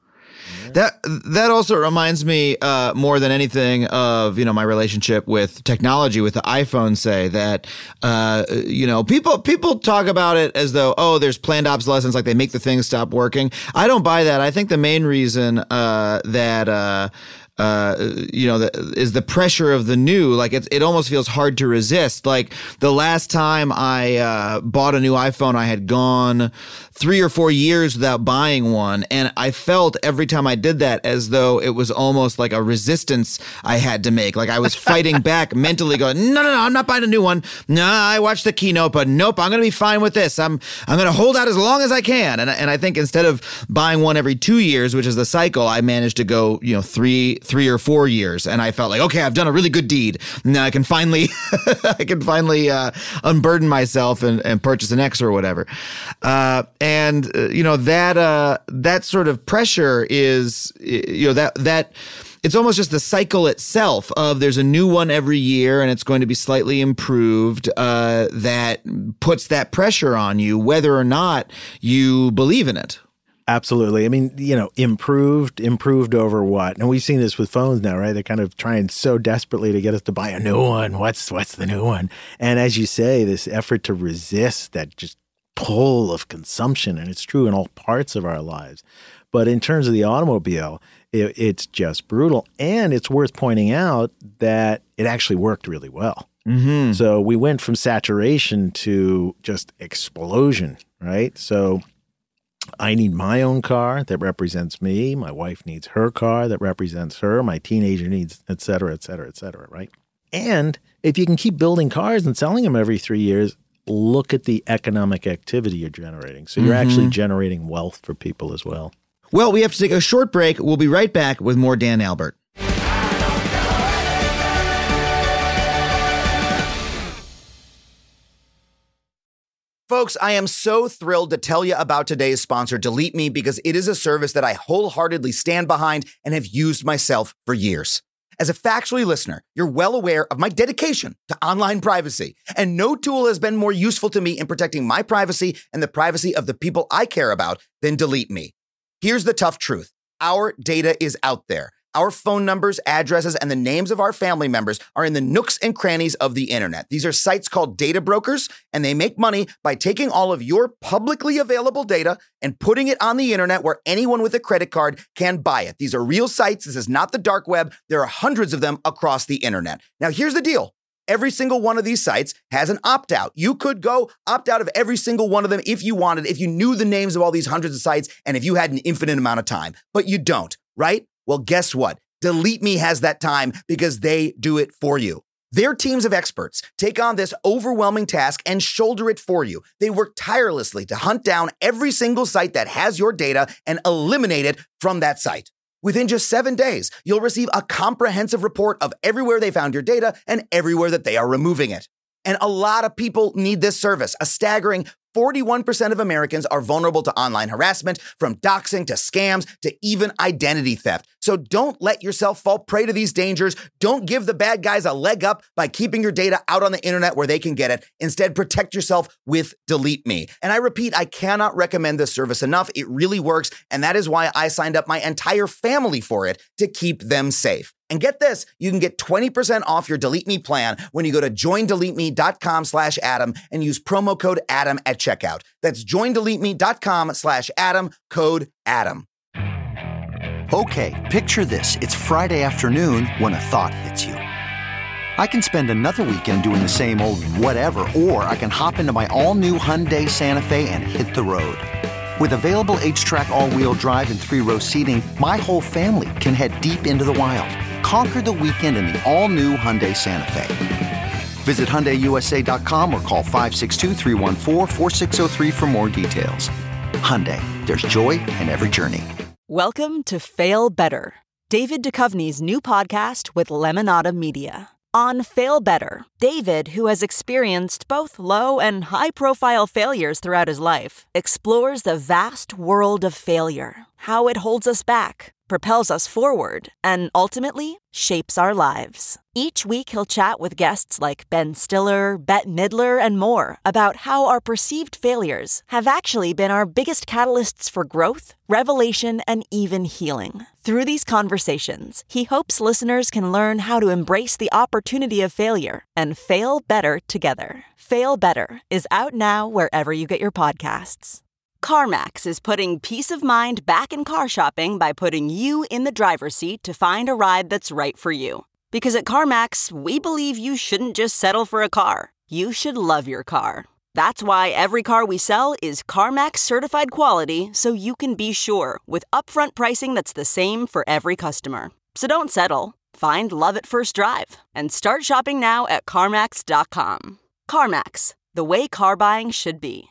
That that also reminds me uh, more than anything of, you know, my relationship with technology, with the iPhone, say that, uh, you know, people people talk about it as though, oh, there's planned obsolescence, like they make the thing stop working. I don't buy that. I think the main reason uh, that uh, uh, you know, the, is the pressure of the new. Like it, it almost feels hard to resist. Like the last time I uh, bought a new iPhone, I had gone three or four years without buying one. And I felt every time I did that as though it was almost like a resistance I had to make. Like I was fighting back mentally going, no, no, no, I'm not buying a new one. No, I watched the keynote, but nope, I'm going to be fine with this. I'm, I'm going to hold out as long as I can. And, and I think instead of buying one every two years, which is the cycle, I managed to go, you know, three, three or four years. And I felt like, okay, I've done a really good deed. Now I can finally, I can finally uh, unburden myself and, and purchase an X or whatever. Uh, and, uh, you know, that, uh, that sort of pressure is, you know, that, that, it's almost just the cycle itself of there's a new one every year and it's going to be slightly improved, uh, that puts that pressure on you, whether or not you believe in it. Absolutely. I mean, you know, improved, improved over what? And we've seen this with phones now, right? They're kind of trying so desperately to get us to buy a new one. What's what's the new one? And as you say, this effort to resist that just pull of consumption, and it's true in all parts of our lives. But in terms of the automobile, it, it's just brutal. And it's worth pointing out that it actually worked really well. Mm-hmm. So we went from saturation to just explosion, right? So I need my own car that represents me. My wife needs her car that represents her. My teenager needs, et cetera, et cetera, et cetera, right? And if you can keep building cars and selling them every three years, look at the economic activity you're generating. So you're mm-hmm. actually generating wealth for people as well. Well, we have to take a short break. We'll be right back with more Dan Albert. Folks, I am so thrilled to tell you about today's sponsor, Delete Me, because it is a service that I wholeheartedly stand behind and have used myself for years. As a Factually listener, you're well aware of my dedication to online privacy, and no tool has been more useful to me in protecting my privacy and the privacy of the people I care about than Delete Me. Here's the tough truth. Our data is out there. Our phone numbers, addresses, and the names of our family members are in the nooks and crannies of the internet. These are sites called data brokers, and they make money by taking all of your publicly available data and putting it on the internet where anyone with a credit card can buy it. These are real sites. This is not the dark web. There are hundreds of them across the internet. Now, here's the deal. Every single one of these sites has an opt-out. You could go opt out of every single one of them if you wanted, if you knew the names of all these hundreds of sites, and if you had an infinite amount of time. But you don't, right? Well, guess what? Delete Me has that time because they do it for you. Their teams of experts take on this overwhelming task and shoulder it for you. They work tirelessly to hunt down every single site that has your data and eliminate it from that site. Within just seven days, you'll receive a comprehensive report of everywhere they found your data and everywhere that they are removing it. And a lot of people need this service. A staggering forty-one percent of Americans are vulnerable to online harassment, from doxing to scams to even identity theft. So don't let yourself fall prey to these dangers. Don't give the bad guys a leg up by keeping your data out on the internet where they can get it. Instead, protect yourself with Delete Me. And I repeat, I cannot recommend this service enough. It really works. And that is why I signed up my entire family for it, to keep them safe. And get this, you can get twenty percent off your Delete Me plan when you go to joindeleteme.com slash Adam and use promo code Adam at checkout. That's joindeleteme.com slash Adam, code Adam. Okay, picture this. It's Friday afternoon when a thought hits you. I can spend another weekend doing the same old whatever, or I can hop into my all-new Hyundai Santa Fe and hit the road. With available H-Track all-wheel drive and three-row seating, my whole family can head deep into the wild. Conquer the weekend in the all-new Hyundai Santa Fe. Visit Hyundai U S A dot com or call five six two, three one four, four six zero three for more details. Hyundai, there's joy in every journey. Welcome to Fail Better, David Duchovny's new podcast with Lemonada Media. On Fail Better, David, who has experienced both low and high-profile failures throughout his life, explores the vast world of failure, how it holds us back, propels us forward and ultimately shapes our lives. Each week, he'll chat with guests like Ben Stiller, Bette Midler, and more about how our perceived failures have actually been our biggest catalysts for growth, revelation, and even healing. Through these conversations, he hopes listeners can learn how to embrace the opportunity of failure and fail better together. Fail Better is out now wherever you get your podcasts. CarMax is putting peace of mind back in car shopping by putting you in the driver's seat to find a ride that's right for you. Because at CarMax, we believe you shouldn't just settle for a car. You should love your car. That's why every car we sell is CarMax certified quality, so you can be sure with upfront pricing that's the same for every customer. So don't settle. Find love at first drive and start shopping now at CarMax dot com. CarMax, the way car buying should be.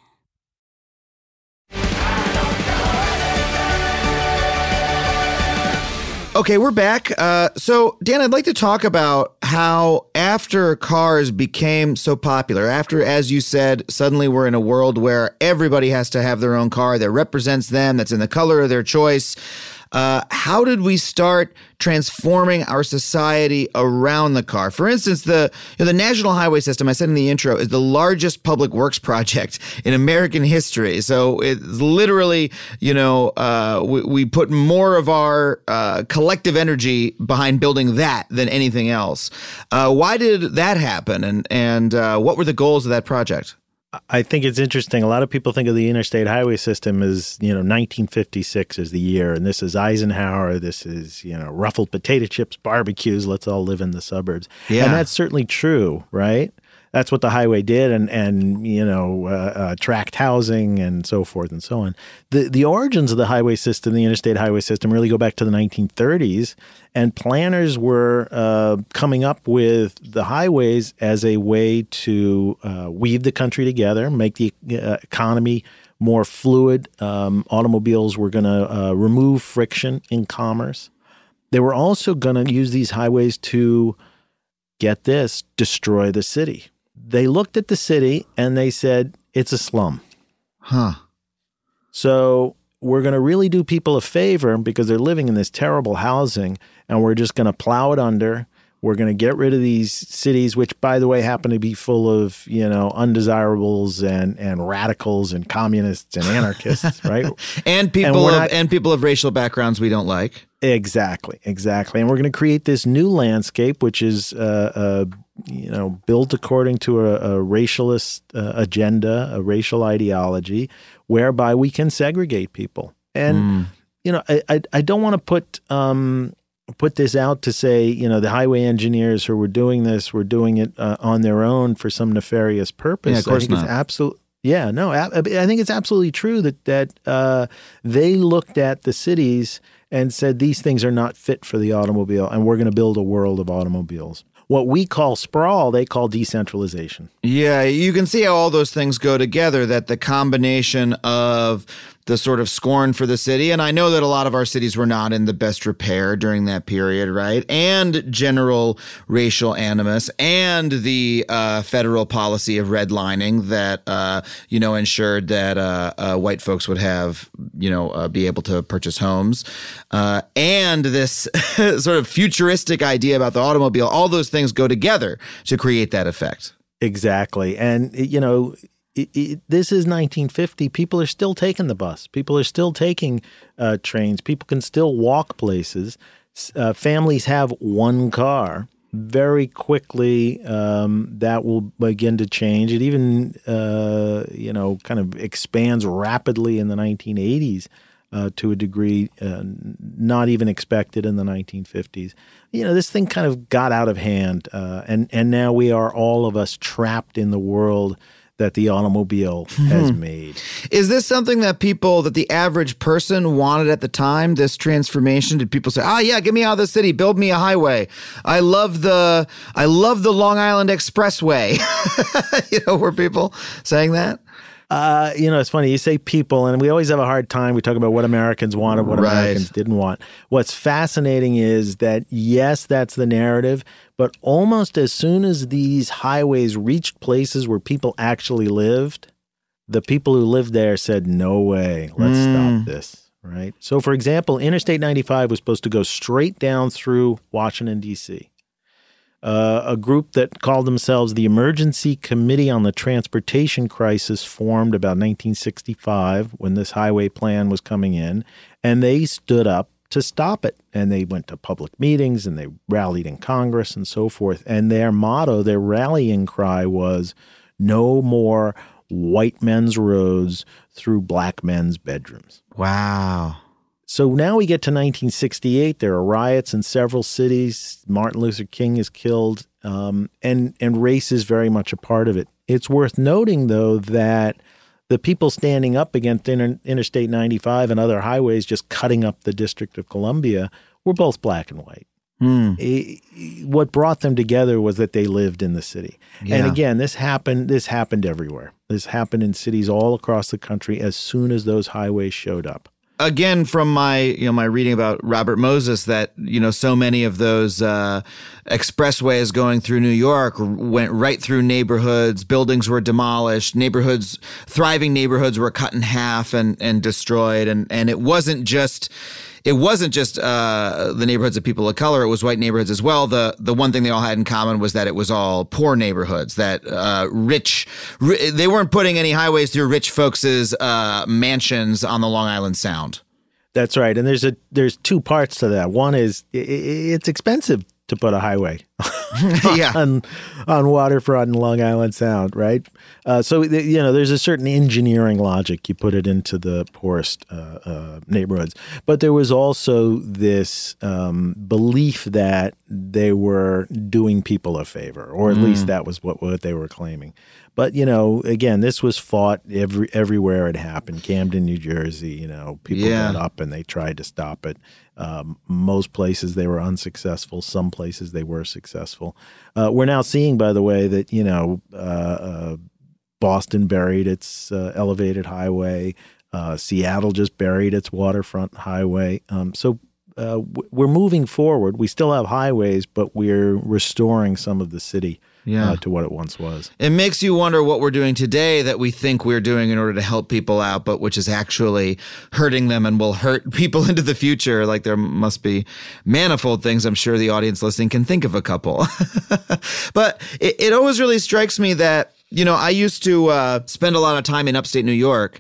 Okay, we're back. Uh, so, Dan, I'd like to talk about how after cars became so popular, after, as you said, suddenly we're in a world where everybody has to have their own car that represents them, that's in the color of their choice. Uh, how did we start transforming our society around the car? For instance, the you know, the National Highway System, I said in the intro, is the largest public works project in American history. So it's literally, you know, uh, we, we put more of our uh, collective energy behind building that than anything else. Uh, why did that happen? And, and uh, what were the goals of that project? I think it's interesting. A lot of people think of the interstate highway system as, you know, nineteen fifty-six is the year, and this is Eisenhower. This is, you know, ruffled potato chips, barbecues. Let's all live in the suburbs. Yeah. And that's certainly true, right? That's what the highway did, and, and you know, uh, uh, tract housing and so forth and so on. The the origins of the highway system, the interstate highway system, really go back to the nineteen thirties, and planners were uh, coming up with the highways as a way to uh, weave the country together, make the uh, economy more fluid. Um, automobiles were going to uh, remove friction in commerce. They were also going to use these highways to, get this, destroy the city. They looked at the city and they said, it's a slum. Huh. So we're going to really do people a favor because they're living in this terrible housing, and we're just going to plow it under. We're going to get rid of these cities, which, by the way, happen to be full of, you know, undesirables and, and radicals and communists and anarchists, right? and people and of not, and people of racial backgrounds we don't like. Exactly, exactly. And we're going to create this new landscape, which is, uh, uh, you know, built according to a, a racialist uh, agenda, a racial ideology, whereby we can segregate people. And, mm. you know, I, I, I don't want to put um, put this out to say, you know, the highway engineers who were doing this were doing it uh, on their own for some nefarious purpose. Yeah, of course I think not. It's absolutely. Yeah, no, I, I think it's absolutely true that that uh, they looked at the cities and said these things are not fit for the automobile, and we're going to build a world of automobiles. What we call sprawl, they call decentralization. Yeah, you can see how all those things go together, that the combination of the sort of scorn for the city, and I know that a lot of our cities were not in the best repair during that period, right? And general racial animus, and the uh, federal policy of redlining that, uh, you know, ensured that uh, uh, white folks would have, you know, uh, be able to purchase homes. Uh, and this sort of futuristic idea about the automobile, all those things go together to create that effect. Exactly. And, you know, It, it, this is nineteen fifty. People are still taking the bus. People are still taking uh, trains. People can still walk places. Uh, families have one car. Very quickly, um, that will begin to change. It even, uh, you know, kind of expands rapidly in the nineteen eighties uh, to a degree uh, not even expected in the nineteen fifties. You know, this thing kind of got out of hand, uh, and and now we are all of us trapped in the world that the automobile has made. Is this something that people, that the average person wanted at the time, this transformation? Did people say, ah, yeah, get me out of the city, build me a highway. I love the, I love the Long Island Expressway. You know, were people saying that? Uh, you know, it's funny. You say people, and we always have a hard time. We talk about what Americans wanted, what right. Americans didn't want. What's fascinating is that, yes, that's the narrative, but almost as soon as these highways reached places where people actually lived, the people who lived there said, no way, let's mm. stop this. right? So, for example, Interstate ninety-five was supposed to go straight down through Washington, D C Uh, a group that called themselves the Emergency Committee on the Transportation Crisis formed about nineteen sixty-five when this highway plan was coming in, and they stood up to stop it. And they went to public meetings and they rallied in Congress and so forth. And their motto, their rallying cry was, "No more white men's roads through black men's bedrooms." Wow. So now we get to nineteen sixty-eight. There are riots in several cities. Martin Luther King is killed, um, and and race is very much a part of it. It's worth noting, though, that the people standing up against Inter- Interstate ninety-five and other highways just cutting up the District of Columbia were both black and white. Hmm. It, what brought them together was that they lived in the city. Yeah. And again, this happened. This happened everywhere. This happened in cities all across the country as soon as those highways showed up. Again, from my you know my reading about Robert Moses, that you know so many of those uh, expressways going through New York went right through neighborhoods. Buildings were demolished. Neighborhoods, thriving neighborhoods, were cut in half and and destroyed. And and it wasn't just. It wasn't just uh, the neighborhoods of people of color. It was white neighborhoods as well. The the one thing they all had in common was that it was all poor neighborhoods, that uh, rich ri- – they weren't putting any highways through rich folks' uh, mansions on the Long Island Sound. That's right. And there's a there's two parts to that. One is i- i- it's expensive to put a highway Yeah. on on waterfront in Long Island Sound, right? Uh, so th- you know, there's a certain engineering logic. You put it into the poorest uh, uh, neighborhoods, but there was also this um, belief that they were doing people a favor, or at least that was what what they were claiming. But you know, again, this was fought every everywhere it happened. Camden, New Jersey, you know, people Yeah. got up and they tried to stop it. Um, most places they were unsuccessful. Some places they were successful. Uh, we're now seeing, by the way, that you know uh, uh, Boston buried its uh, elevated highway. Uh, Seattle just buried its waterfront highway. Um, so uh, w- we're moving forward. We still have highways, but we're restoring some of the city Yeah. uh, to what it once was. It makes you wonder what we're doing today that we think we're doing in order to help people out, but which is actually hurting them and will hurt people into the future. Like there must be manifold things. I'm sure the audience listening can think of a couple. But it, it always really strikes me that, you know, I used to uh, spend a lot of time in upstate New York.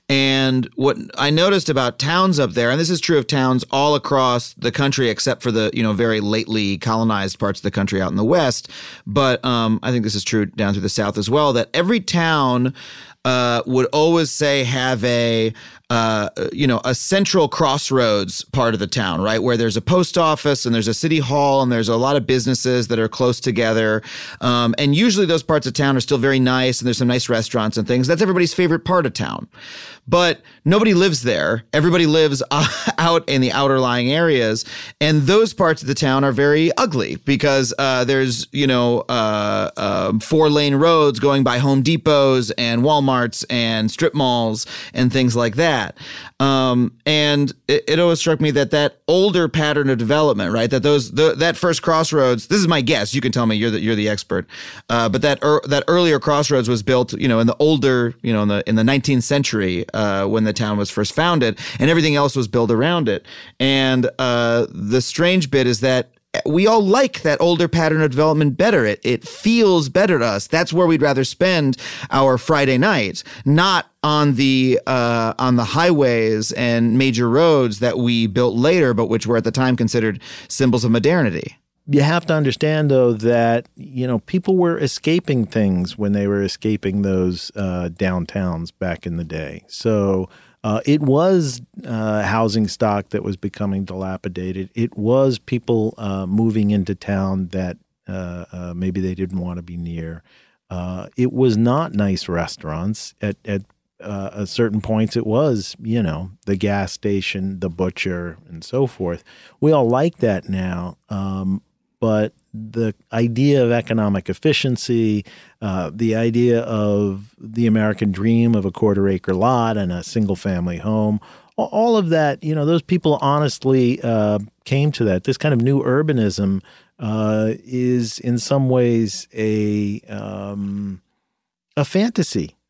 And what I noticed about towns up there, and this is true of towns all across the country, except for the, you know, very lately colonized parts of the country out in the West. But um, I think this is true down through the South as well, that every town uh, would always say have a, uh, you know, a central crossroads part of the town, right? Where there's a post office and there's a city hall and there's a lot of businesses that are close together. Um, and usually those parts of town are still very nice and there's some nice restaurants and things. That's everybody's favorite part of town. But nobody lives there. Everybody lives out in the outer lying areas. And those parts of the town are very ugly because uh, there's, you know, uh, uh, four lane roads going by Home Depots and Walmarts and strip malls and things like that. Um, and it, it always struck me that that older pattern of development, right, that those the, that first crossroads, this is my guess, you can tell me, you're the, you're the expert, uh, but that er, that earlier crossroads was built, you know, in the older, you know, in the in the nineteenth century uh, when the town was first founded, and everything else was built around it. And uh, the strange bit is that we all like that older pattern of development better. It it feels better to us. That's where we'd rather spend our Friday nights, not on the uh, on the highways and major roads that we built later, but which were at the time considered symbols of modernity. You have to understand, though, that, you know, people were escaping things when they were escaping those uh, downtowns back in the day. So uh, it was uh, housing stock that was becoming dilapidated. It was people uh, moving into town that uh, uh, maybe they didn't want to be near. Uh, it was not nice restaurants. At, at uh, at certain points, it was, you know, the gas station, the butcher, and so forth. We all like that now. Um, But the idea of economic efficiency, uh, the idea of the American dream of a quarter acre lot and a single family home, all of that, you know, those people honestly uh, came to that. This kind of new urbanism uh, is in some ways a um, a fantasy.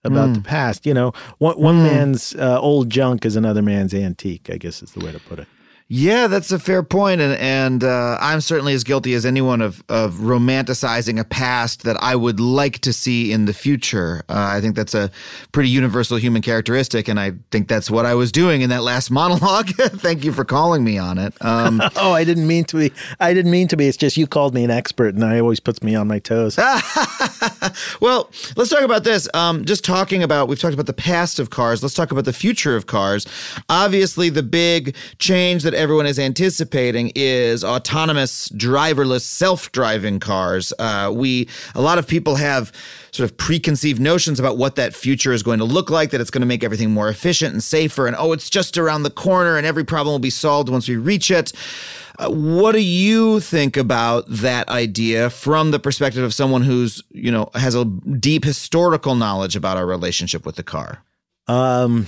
about Mm. the past. You know, one, one man's uh, old junk is another man's antique, I guess is the way to put it. Yeah, that's a fair point, and and uh, I'm certainly as guilty as anyone of of romanticizing a past that I would like to see in the future. Uh, I think that's a pretty universal human characteristic, and I think that's what I was doing in that last monologue. Thank you for calling me on it. Um, Oh, I didn't mean to be. I didn't mean to be. It's just you called me an expert, and I always puts me on my toes. Well, let's talk about this. Um, just talking about, we've talked about the past of cars. Let's talk about the future of cars. Obviously, the big change that everyone is anticipating is autonomous, driverless, self-driving cars. Uh, we, a lot of people have sort of preconceived notions about what that future is going to look like, that it's going to make everything more efficient and safer, and oh, it's just around the corner and every problem will be solved once we reach it. Uh, what do you think about that idea from the perspective of someone who's, you know, has a deep historical knowledge about our relationship with the car? Um,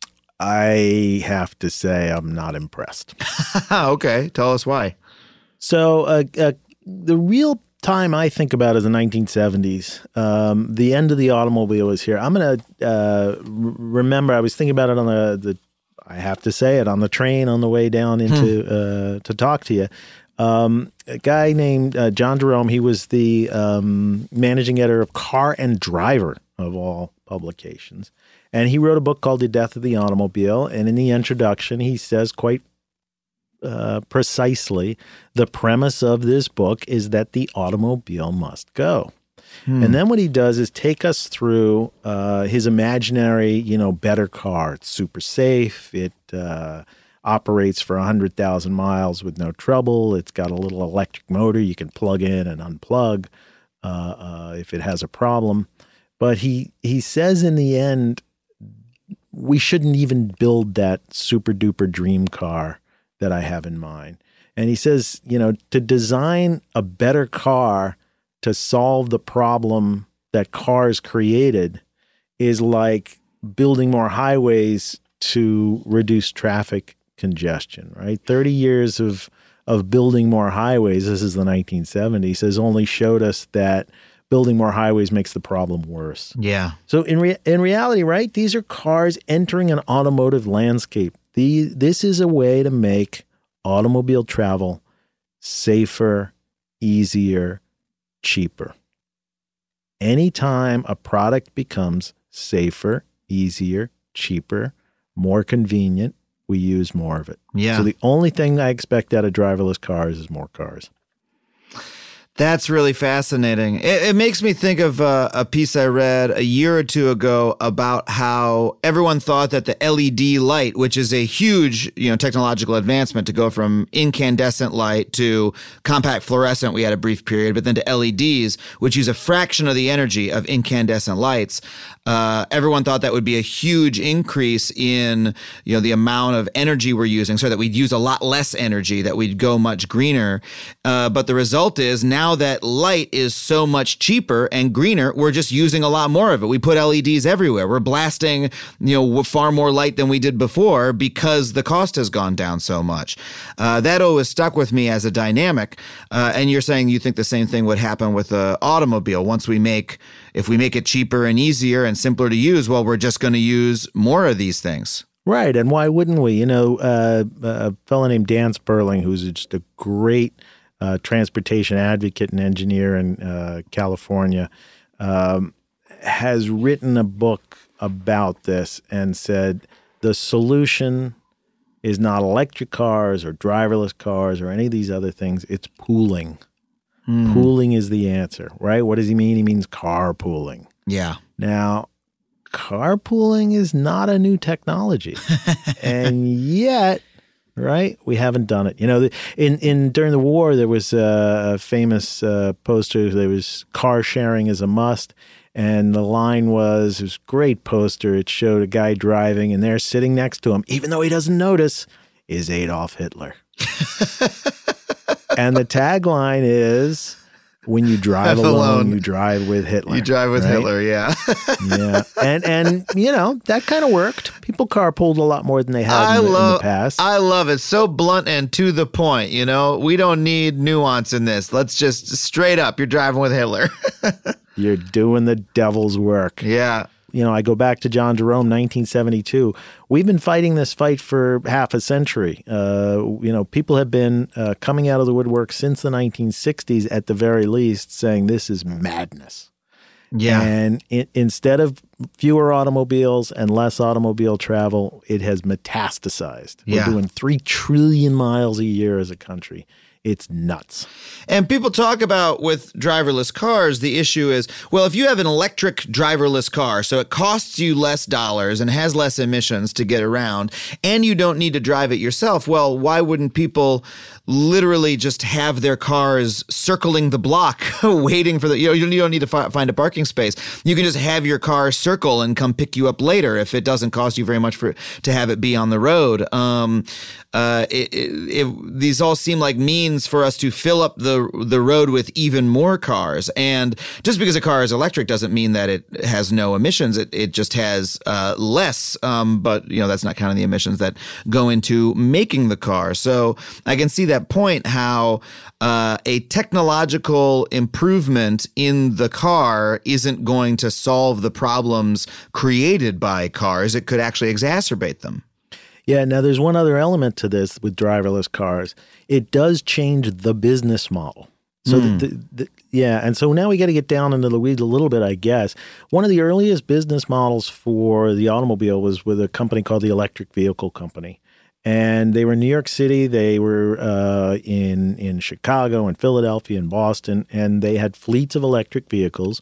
I have to say I'm not impressed. Okay, tell us why. So uh, uh, the real time I think about is the nineteen seventies. Um, the end of the automobile was here. I'm going to uh, r- remember, I was thinking about it on the, the, I have to say it, on the train on the way down into uh, to talk to you. Um, a guy named uh, John Jerome, he was the um, managing editor of Car and Driver, of all publications. And he wrote a book called The Death of the Automobile. And in the introduction, he says quite uh, precisely, the premise of this book is that the automobile must go. Hmm. And then what he does is take us through uh, his imaginary, you know, better car. It's super safe. It uh, operates for one hundred thousand miles with no trouble. It's got a little electric motor you can plug in and unplug uh, uh, if it has a problem. But he he says in the end, we shouldn't even build that super duper dream car that I have in mind. And he says, you know, to design a better car to solve the problem that cars created is like building more highways to reduce traffic congestion, right? thirty years of of building more highways, this is the nineteen seventies, has only showed us that building more highways makes the problem worse. Yeah. So in re- in reality, right, these are cars entering an automotive landscape. The, this is a way to make automobile travel safer, easier, cheaper. Anytime a product becomes safer, easier, cheaper, more convenient, we use more of it. Yeah. So the only thing I expect out of driverless cars is more cars. That's really fascinating. It, it makes me think of uh, a piece I read a year or two ago about how everyone thought that the L E D light, which is a huge, you know, technological advancement to go from incandescent light to compact fluorescent, we had a brief period, but then to L E Ds, which use a fraction of the energy of incandescent lights. Uh, everyone thought that would be a huge increase in, you know, the amount of energy we're using, so that we'd use a lot less energy, that we'd go much greener. Uh, but the result is now that light is so much cheaper and greener, we're just using a lot more of it. We put L E Ds everywhere. We're blasting, you know, far more light than we did before because the cost has gone down so much. Uh, that always stuck with me as a dynamic. Uh, and you're saying you think the same thing would happen with the automobile. Once we make, if we make it cheaper and easier and simpler to use, well, we're just going to use more of these things. Right. And why wouldn't we? You know, uh, a fellow named Dan Sperling, who's just a great uh, transportation advocate and engineer in uh, California, um, has written a book about this and said the solution is not electric cars or driverless cars or any of these other things. It's pooling. Mm. Pooling is the answer, right? What does he mean? He means carpooling. Yeah. Now, carpooling is not a new technology, and yet, right, we haven't done it. You know, in in during the war, there was a, a famous uh, poster. There was car sharing is a must, and the line was, it was a great poster. It showed a guy driving, and there, sitting next to him, even though he doesn't notice, is Adolf Hitler. And the tagline is, when you drive alone, alone, you drive with Hitler. You drive with right? Hitler, yeah. Yeah. And, and you know, that kind of worked. People carpooled a lot more than they had I in, the, love, in the past. I love it. So blunt and to the point, you know. We don't need nuance in this. Let's just straight up, you're driving with Hitler. You're doing the devil's work. Yeah. you know, I go back to John Jerome, nineteen seventy-two. We've been fighting this fight for half a century. Uh, you know, people have been uh, coming out of the woodwork since the nineteen sixties at the very least saying this is madness. Yeah. And it, instead of fewer automobiles and less automobile travel, it has metastasized. We're Yeah. doing three trillion miles a year as a country. It's nuts. And people talk about with driverless cars, the issue is, well, if you have an electric driverless car, so it costs you less dollars and has less emissions to get around, and you don't need to drive it yourself, well, why wouldn't people literally just have their cars circling the block waiting for the, you know, you don't need to fi- find a parking space. You can just have your car circle and come pick you up later if it doesn't cost you very much for to have it be on the road. Um, uh, it, it, it, these all seem like means for us to fill up the the road with even more cars. And just because a car is electric doesn't mean that it has no emissions. It it just has uh, less. Um, but you know that's not counting the emissions that go into making the car. So I can see that point how uh, a technological improvement in the car isn't going to solve the problems created by cars. It could actually exacerbate them. Yeah, now there's one other element to this with driverless cars. It does change the business model. So, mm. the, the, the, yeah, and so now we got to get down into the weeds a little bit, I guess. One of the earliest business models for the automobile was with a company called the Electric Vehicle Company. And they were in New York City, they were uh, in, in Chicago and Philadelphia and Boston, and they had fleets of electric vehicles.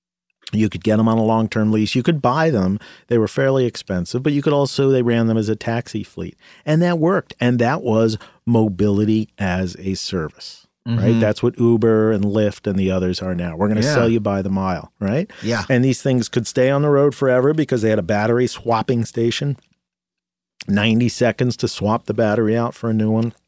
You could get them on a long-term lease. You could buy them. They were fairly expensive, but you could also, they ran them as a taxi fleet. And that worked. And that was mobility as a service, mm-hmm. right? That's what Uber and Lyft and the others are now. We're going to yeah. sell you by the mile, right? Yeah. And these things could stay on the road forever because they had a battery swapping station, ninety seconds to swap the battery out for a new one.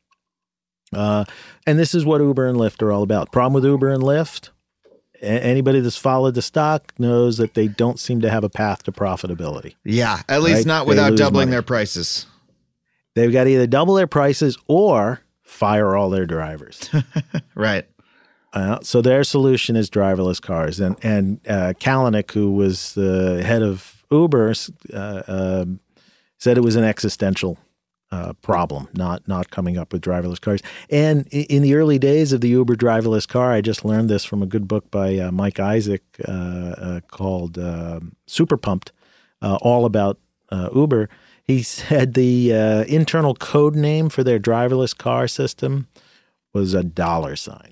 Uh, and this is what Uber and Lyft are all about. Problem with Uber and Lyft? Anybody that's followed the stock knows that they don't seem to have a path to profitability. Yeah, at least right? not without doubling money. their prices. They've got to either double their prices or fire all their drivers. Right. Uh, so their solution is driverless cars. And and uh, Kalanick, who was the head of Uber, uh, uh, said it was an existential Uh, problem, not not coming up with driverless cars. And in the early days of the Uber driverless car, I just learned this from a good book by uh, Mike Isaac uh, uh, called uh, Super Pumped, uh, all about uh, Uber. He said the uh, internal code name for their driverless car system was a dollar sign.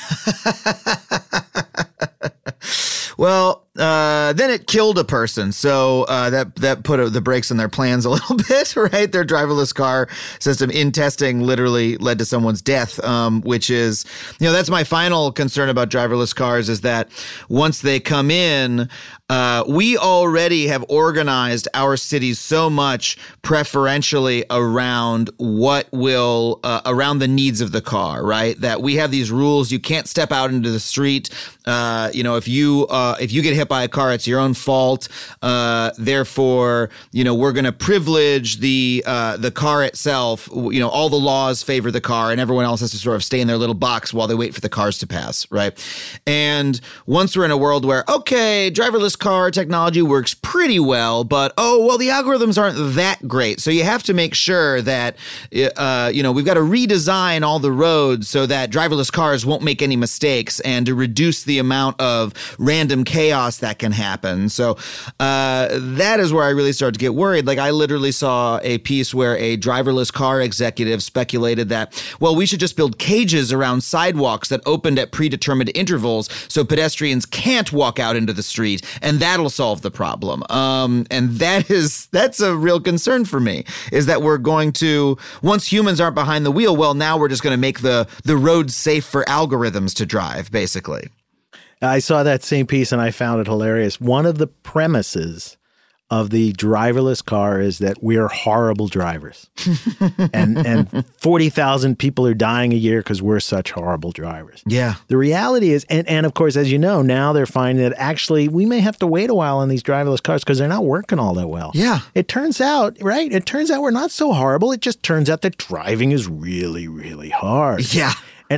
Well, uh, then it killed a person. So uh, that that put a, the brakes on their plans a little bit, right? Their driverless car system in testing literally led to someone's death, um, which is, you know, that's my final concern about driverless cars is that once they come in, uh, we already have organized our cities so much preferentially around what will, uh, around the needs of the car, right? That we have these rules. You can't step out into the street. Uh, you know, if you, uh, if you get hit by a car, it's your own fault. Uh, therefore, you know, we're going to privilege the, uh, the car itself. You know, all the laws favor the car and everyone else has to sort of stay in their little box while they wait for the cars to pass. Right. And once we're in a world where, okay, driverless car technology works pretty well, but, oh, well, the algorithms aren't that great. So you have to make sure that, uh, you know, we've got to redesign all the roads so that driverless cars won't make any mistakes and to reduce the amount of random chaos that can happen. So uh, that is where I really started to get worried. Like I literally saw a piece where a driverless car executive speculated that, well, we should just build cages around sidewalks that opened at predetermined intervals so pedestrians can't walk out into the street, and that'll solve the problem. Um, and that is that's a real concern for me, is that we're going to, once humans aren't behind the wheel, well, now we're just going to make the the road safe for algorithms to drive, basically. I saw that same piece and I found it hilarious. One of the premises of the driverless car is that we're horrible drivers. and and forty thousand people are dying a year because we're such horrible drivers. Yeah. The reality is, and, and of course, as you know, now they're finding that actually we may have to wait a while on these driverless cars because they're not working all that well. Yeah. It turns out, right? It turns out we're not so horrible. It just turns out that driving is really, really hard. Yeah. And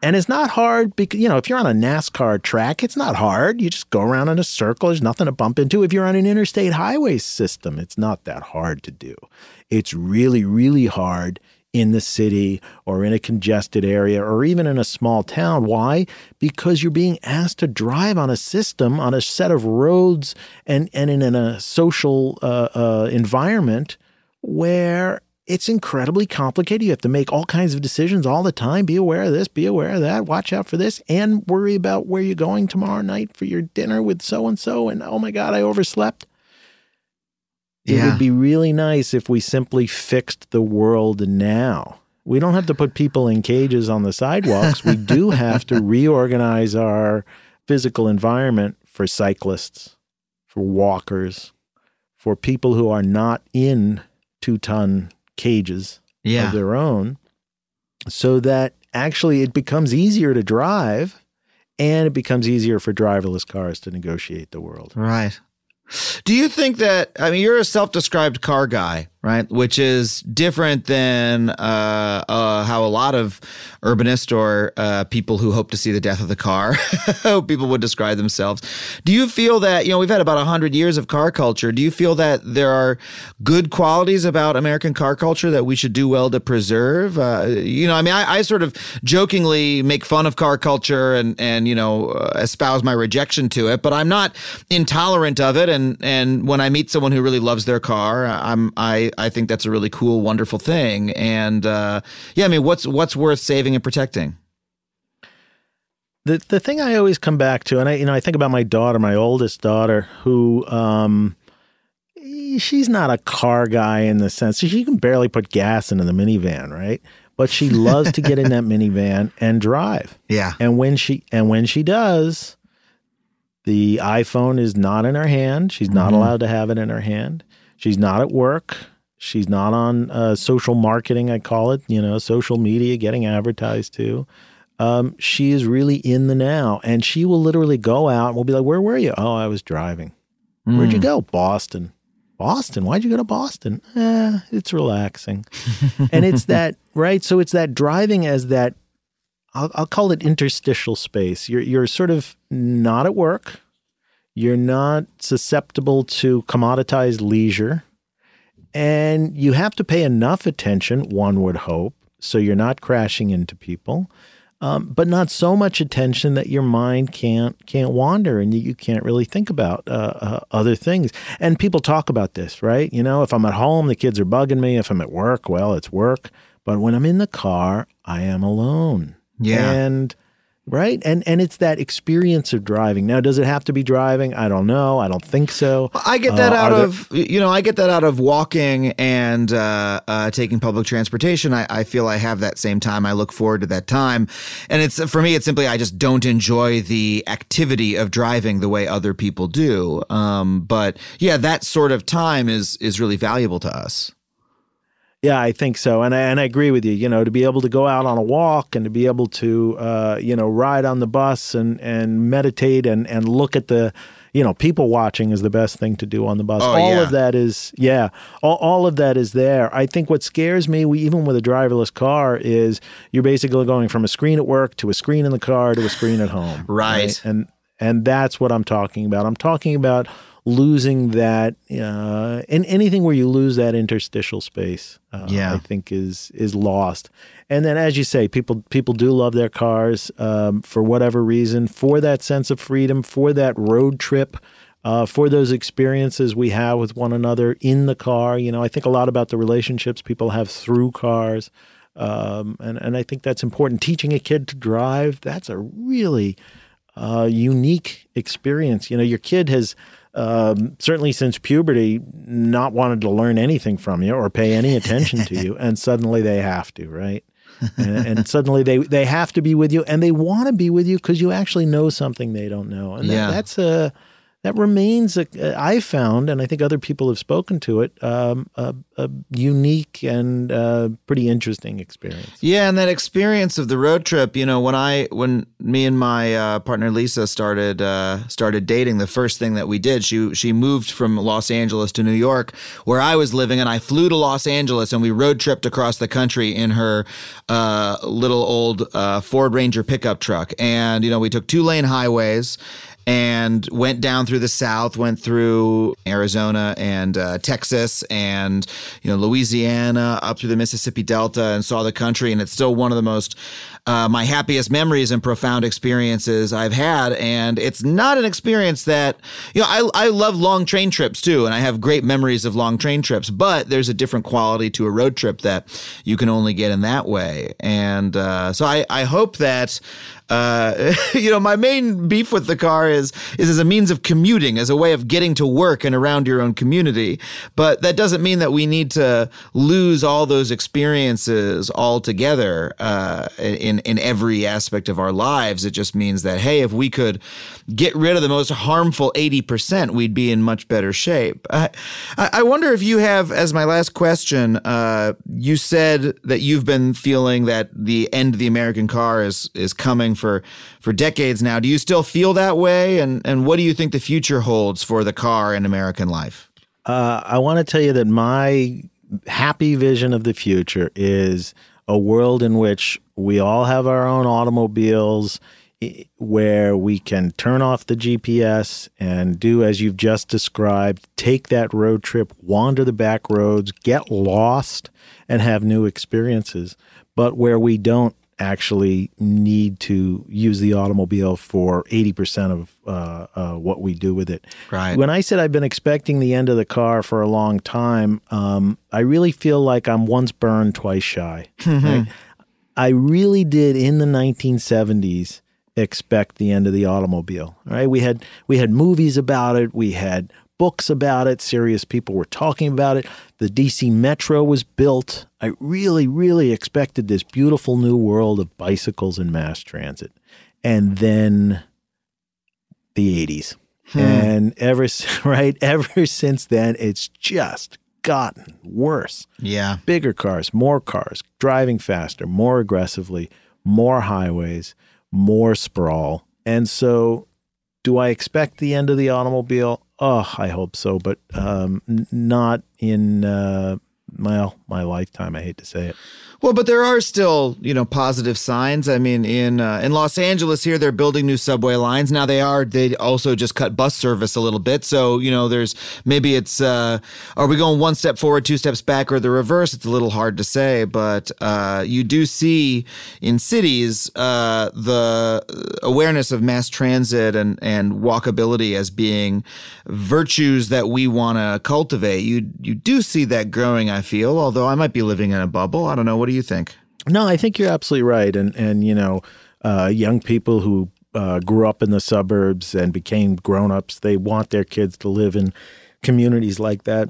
And it's not hard because, you know, if you're on a NASCAR track, it's not hard. You just go around in a circle. There's nothing to bump into. If you're on an interstate highway system, it's not that hard to do. It's really, really hard in the city or in a congested area or even in a small town. Why? Because you're being asked to drive on a system, on a set of roads and, and in, in a social uh, uh, environment where it's incredibly complicated. You have to make all kinds of decisions all the time. Be aware of this, be aware of that, watch out for this, and worry about where you're going tomorrow night for your dinner with so-and-so. And oh my God, I overslept. It Yeah. would be really nice if we simply fixed the world now. We don't have to put people in cages on the sidewalks. We do have to reorganize our physical environment for cyclists, for walkers, for people who are not in two-ton cages Yeah. of their own, so that actually it becomes easier to drive and it becomes easier for driverless cars to negotiate the world. Right. Do you think that, I mean, you're a self-described car guy, right? Which is different than uh, uh, how a lot of urbanists or uh, people who hope to see the death of the car, people would describe themselves. Do you feel that, you know, we've had about one hundred years of car culture. Do you feel that there are good qualities about American car culture that we should do well to preserve? Uh, you know, I mean, I, I sort of jokingly make fun of car culture and, and you know, uh, espouse my rejection to it, but I'm not intolerant of it. And and when I meet someone who really loves their car, I'm I I think that's a really cool, wonderful thing. And uh, yeah, I mean, what's what's worth saving and protecting? The the thing I always come back to, and I you know I think about my daughter, my oldest daughter, who um, she's not a car guy in the sense she can barely put gas into the minivan, right? But she loves to get in that minivan and drive. Yeah. And when she and when she does, the iPhone is not in her hand. She's not Mm-hmm. allowed to have it in her hand. She's not at work. She's not on uh, social marketing, I call it, you know, social media, getting advertised to. Um, she is really in the now. And she will literally go out and we'll be like, where were you? Oh, I was driving. Where'd you go? Boston. Boston? Why'd you go to Boston? Eh, it's relaxing. And it's that, right? So it's that driving as that, I'll, I'll call it interstitial space. You're you're sort of not at work. You're not susceptible to commoditized leisure. And you have to pay enough attention, one would hope, so you're not crashing into people, um, but not so much attention that your mind can't can't wander and you, you can't really think about uh, uh, other things. And people talk about this, right? You know, if I'm at home, the kids are bugging me. If I'm at work, well, it's work. But when I'm in the car, I am alone. Yeah. And right. And and it's that experience of driving. Now, does it have to be driving? I don't know. I don't think so. I get that Uh, out are there- of, you know, I get that out of walking and uh, uh, taking public transportation. I, I feel I have that same time. I look forward to that time. And it's, for me, it's simply, I just don't enjoy the activity of driving the way other people do. Um, but yeah, that sort of time is, is really valuable to us. Yeah, I think so. And I, and I agree with you, you know, to be able to go out on a walk and to be able to, uh, you know, ride on the bus and, and meditate and, and look at the, you know, people watching is the best thing to do on the bus. Oh, all yeah. of that is, yeah, all, all of that is there. I think what scares me, we, even with a driverless car, is you're basically going from a screen at work to a screen in the car to a screen at home. Right. And, and that's what I'm talking about. I'm talking about losing that, uh, and anything where you lose that interstitial space, uh, Yeah. I think is is lost. And then, as you say, people people do love their cars um, for whatever reason, for that sense of freedom, for that road trip, uh, for those experiences we have with one another in the car. You know, I think a lot about the relationships people have through cars, um, and and I think that's important. Teaching a kid to drive, that's a really uh, unique experience. You know, your kid has. Um, certainly since puberty, not wanted to learn anything from you or pay any attention to you, and suddenly they have to, right? And, and suddenly they they have to be with you, and they want to be with you because you actually know something they don't know, and that, Yeah. that's a that remains, a, I found, and I think other people have spoken to it, um, a, a unique and uh, pretty interesting experience. Yeah, and that experience of the road trip, you know, when I, when me and my uh, partner Lisa started uh, started dating, the first thing that we did, she she moved from Los Angeles to New York, where I was living, and I flew to Los Angeles, and we road tripped across the country in her uh, little old uh, Ford Ranger pickup truck, and you know, we took two lane highways. And went down through the South, went through Arizona and uh, Texas and, you know, Louisiana, up through the Mississippi Delta, and saw the country. And it's still one of the most, uh, my happiest memories and profound experiences I've had. And it's not an experience that, you know, I, I love long train trips too. And I have great memories of long train trips, but there's a different quality to a road trip that you can only get in that way. And uh, so I, I hope that, Uh, you know, my main beef with the car is is as a means of commuting, as a way of getting to work and around your own community. But that doesn't mean that we need to lose all those experiences altogether uh, in in every aspect of our lives. It just means that, hey, if we could get rid of the most harmful eighty percent, we'd be in much better shape. I, I wonder if you have, as my last question, uh, you said that you've been feeling that the end of the American car is is coming for for decades now. Do you still feel that way? And and what do you think the future holds for the car in American life? Uh, I want to tell you that my happy vision of the future is a world in which we all have our own automobiles, where we can turn off the G P S and do as you've just described, take that road trip, wander the back roads, get lost, and have new experiences, but where we don't actually need to use the automobile for eighty percent of uh, uh, what we do with it. Right. When I said I've been expecting the end of the car for a long time, um, I really feel like I'm once burned, twice shy. Right? I really did in the nineteen seventies expect the end of the automobile. Right? We had we had movies about it. We had books about it. Serious people were talking about it. The D C Metro was built. I really, really expected this beautiful new world of bicycles and mass transit. And then the eighties. Hmm. And ever, right, ever since then, it's just gotten worse. Yeah. Bigger cars, more cars, driving faster, more aggressively, more highways, more sprawl. And so do I expect the end of the automobile? Oh, I hope so, but um, n- not in, uh, well, my lifetime. I hate to say it. Well, but there are still, you know, positive signs. I mean, in uh, in Los Angeles here, they're building new subway lines. Now they are, they also just cut bus service a little bit. So, you know, there's, maybe it's, uh, are we going one step forward, two steps back, or the reverse? It's a little hard to say, but uh, you do see in cities uh, the awareness of mass transit and, and walkability as being virtues that we want to cultivate. You, you do see that growing, I feel, although I might be living in a bubble. I don't know. What do you think? No, I think you're absolutely right. And, and you know, uh, young people who uh, grew up in the suburbs and became grown-ups, they want their kids to live in communities like that.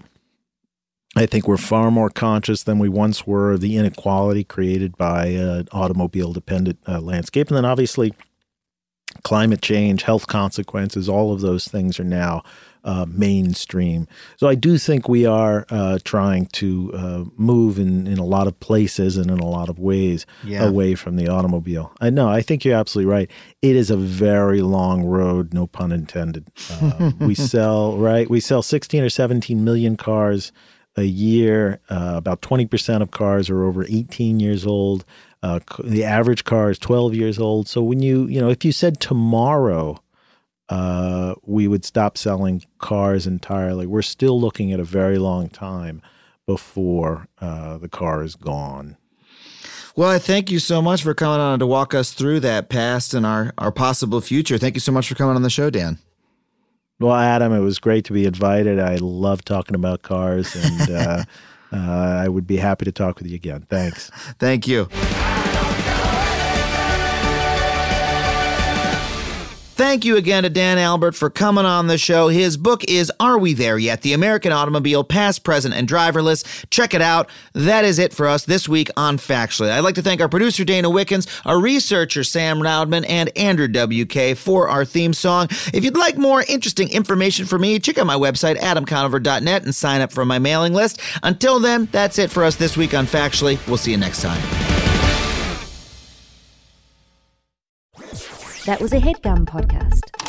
I think we're far more conscious than we once were of the inequality created by an uh, automobile-dependent uh, landscape. And then obviously climate change, health consequences, all of those things are now uh, mainstream. So I do think we are uh, trying to uh, move in, in a lot of places and in a lot of ways yeah. away from the automobile. I know, I think you're absolutely right. It is a very long road, no pun intended. Uh, we sell, right? We sell sixteen or seventeen million cars a year. Uh, about twenty percent of cars are over eighteen years old. Uh, the average car is twelve years old. So when you, you know, if you said tomorrow uh, we would stop selling cars entirely, we're still looking at a very long time before uh, the car is gone. Well, I thank you so much for coming on to walk us through that past and our, our possible future. Thank you so much for coming on the show, Dan. Well, Adam, it was great to be invited. I love talking about cars, and uh, uh, I would be happy to talk with you again. Thanks. Thank you. thank you again to Dan Albert for coming on the show. His book is Are We There Yet? The American Automobile, Past, Present, and Driverless. Check it out. That is it for us this week on Factually. I'd like to thank our producer, Dana Wickens, our researcher, Sam Roudman, and Andrew W K for our theme song. If you'd like more interesting information from me, check out my website, adam conover dot net, and sign up for my mailing list. Until then, that's it for us this week on Factually. We'll see you next time. That was a HeadGum podcast.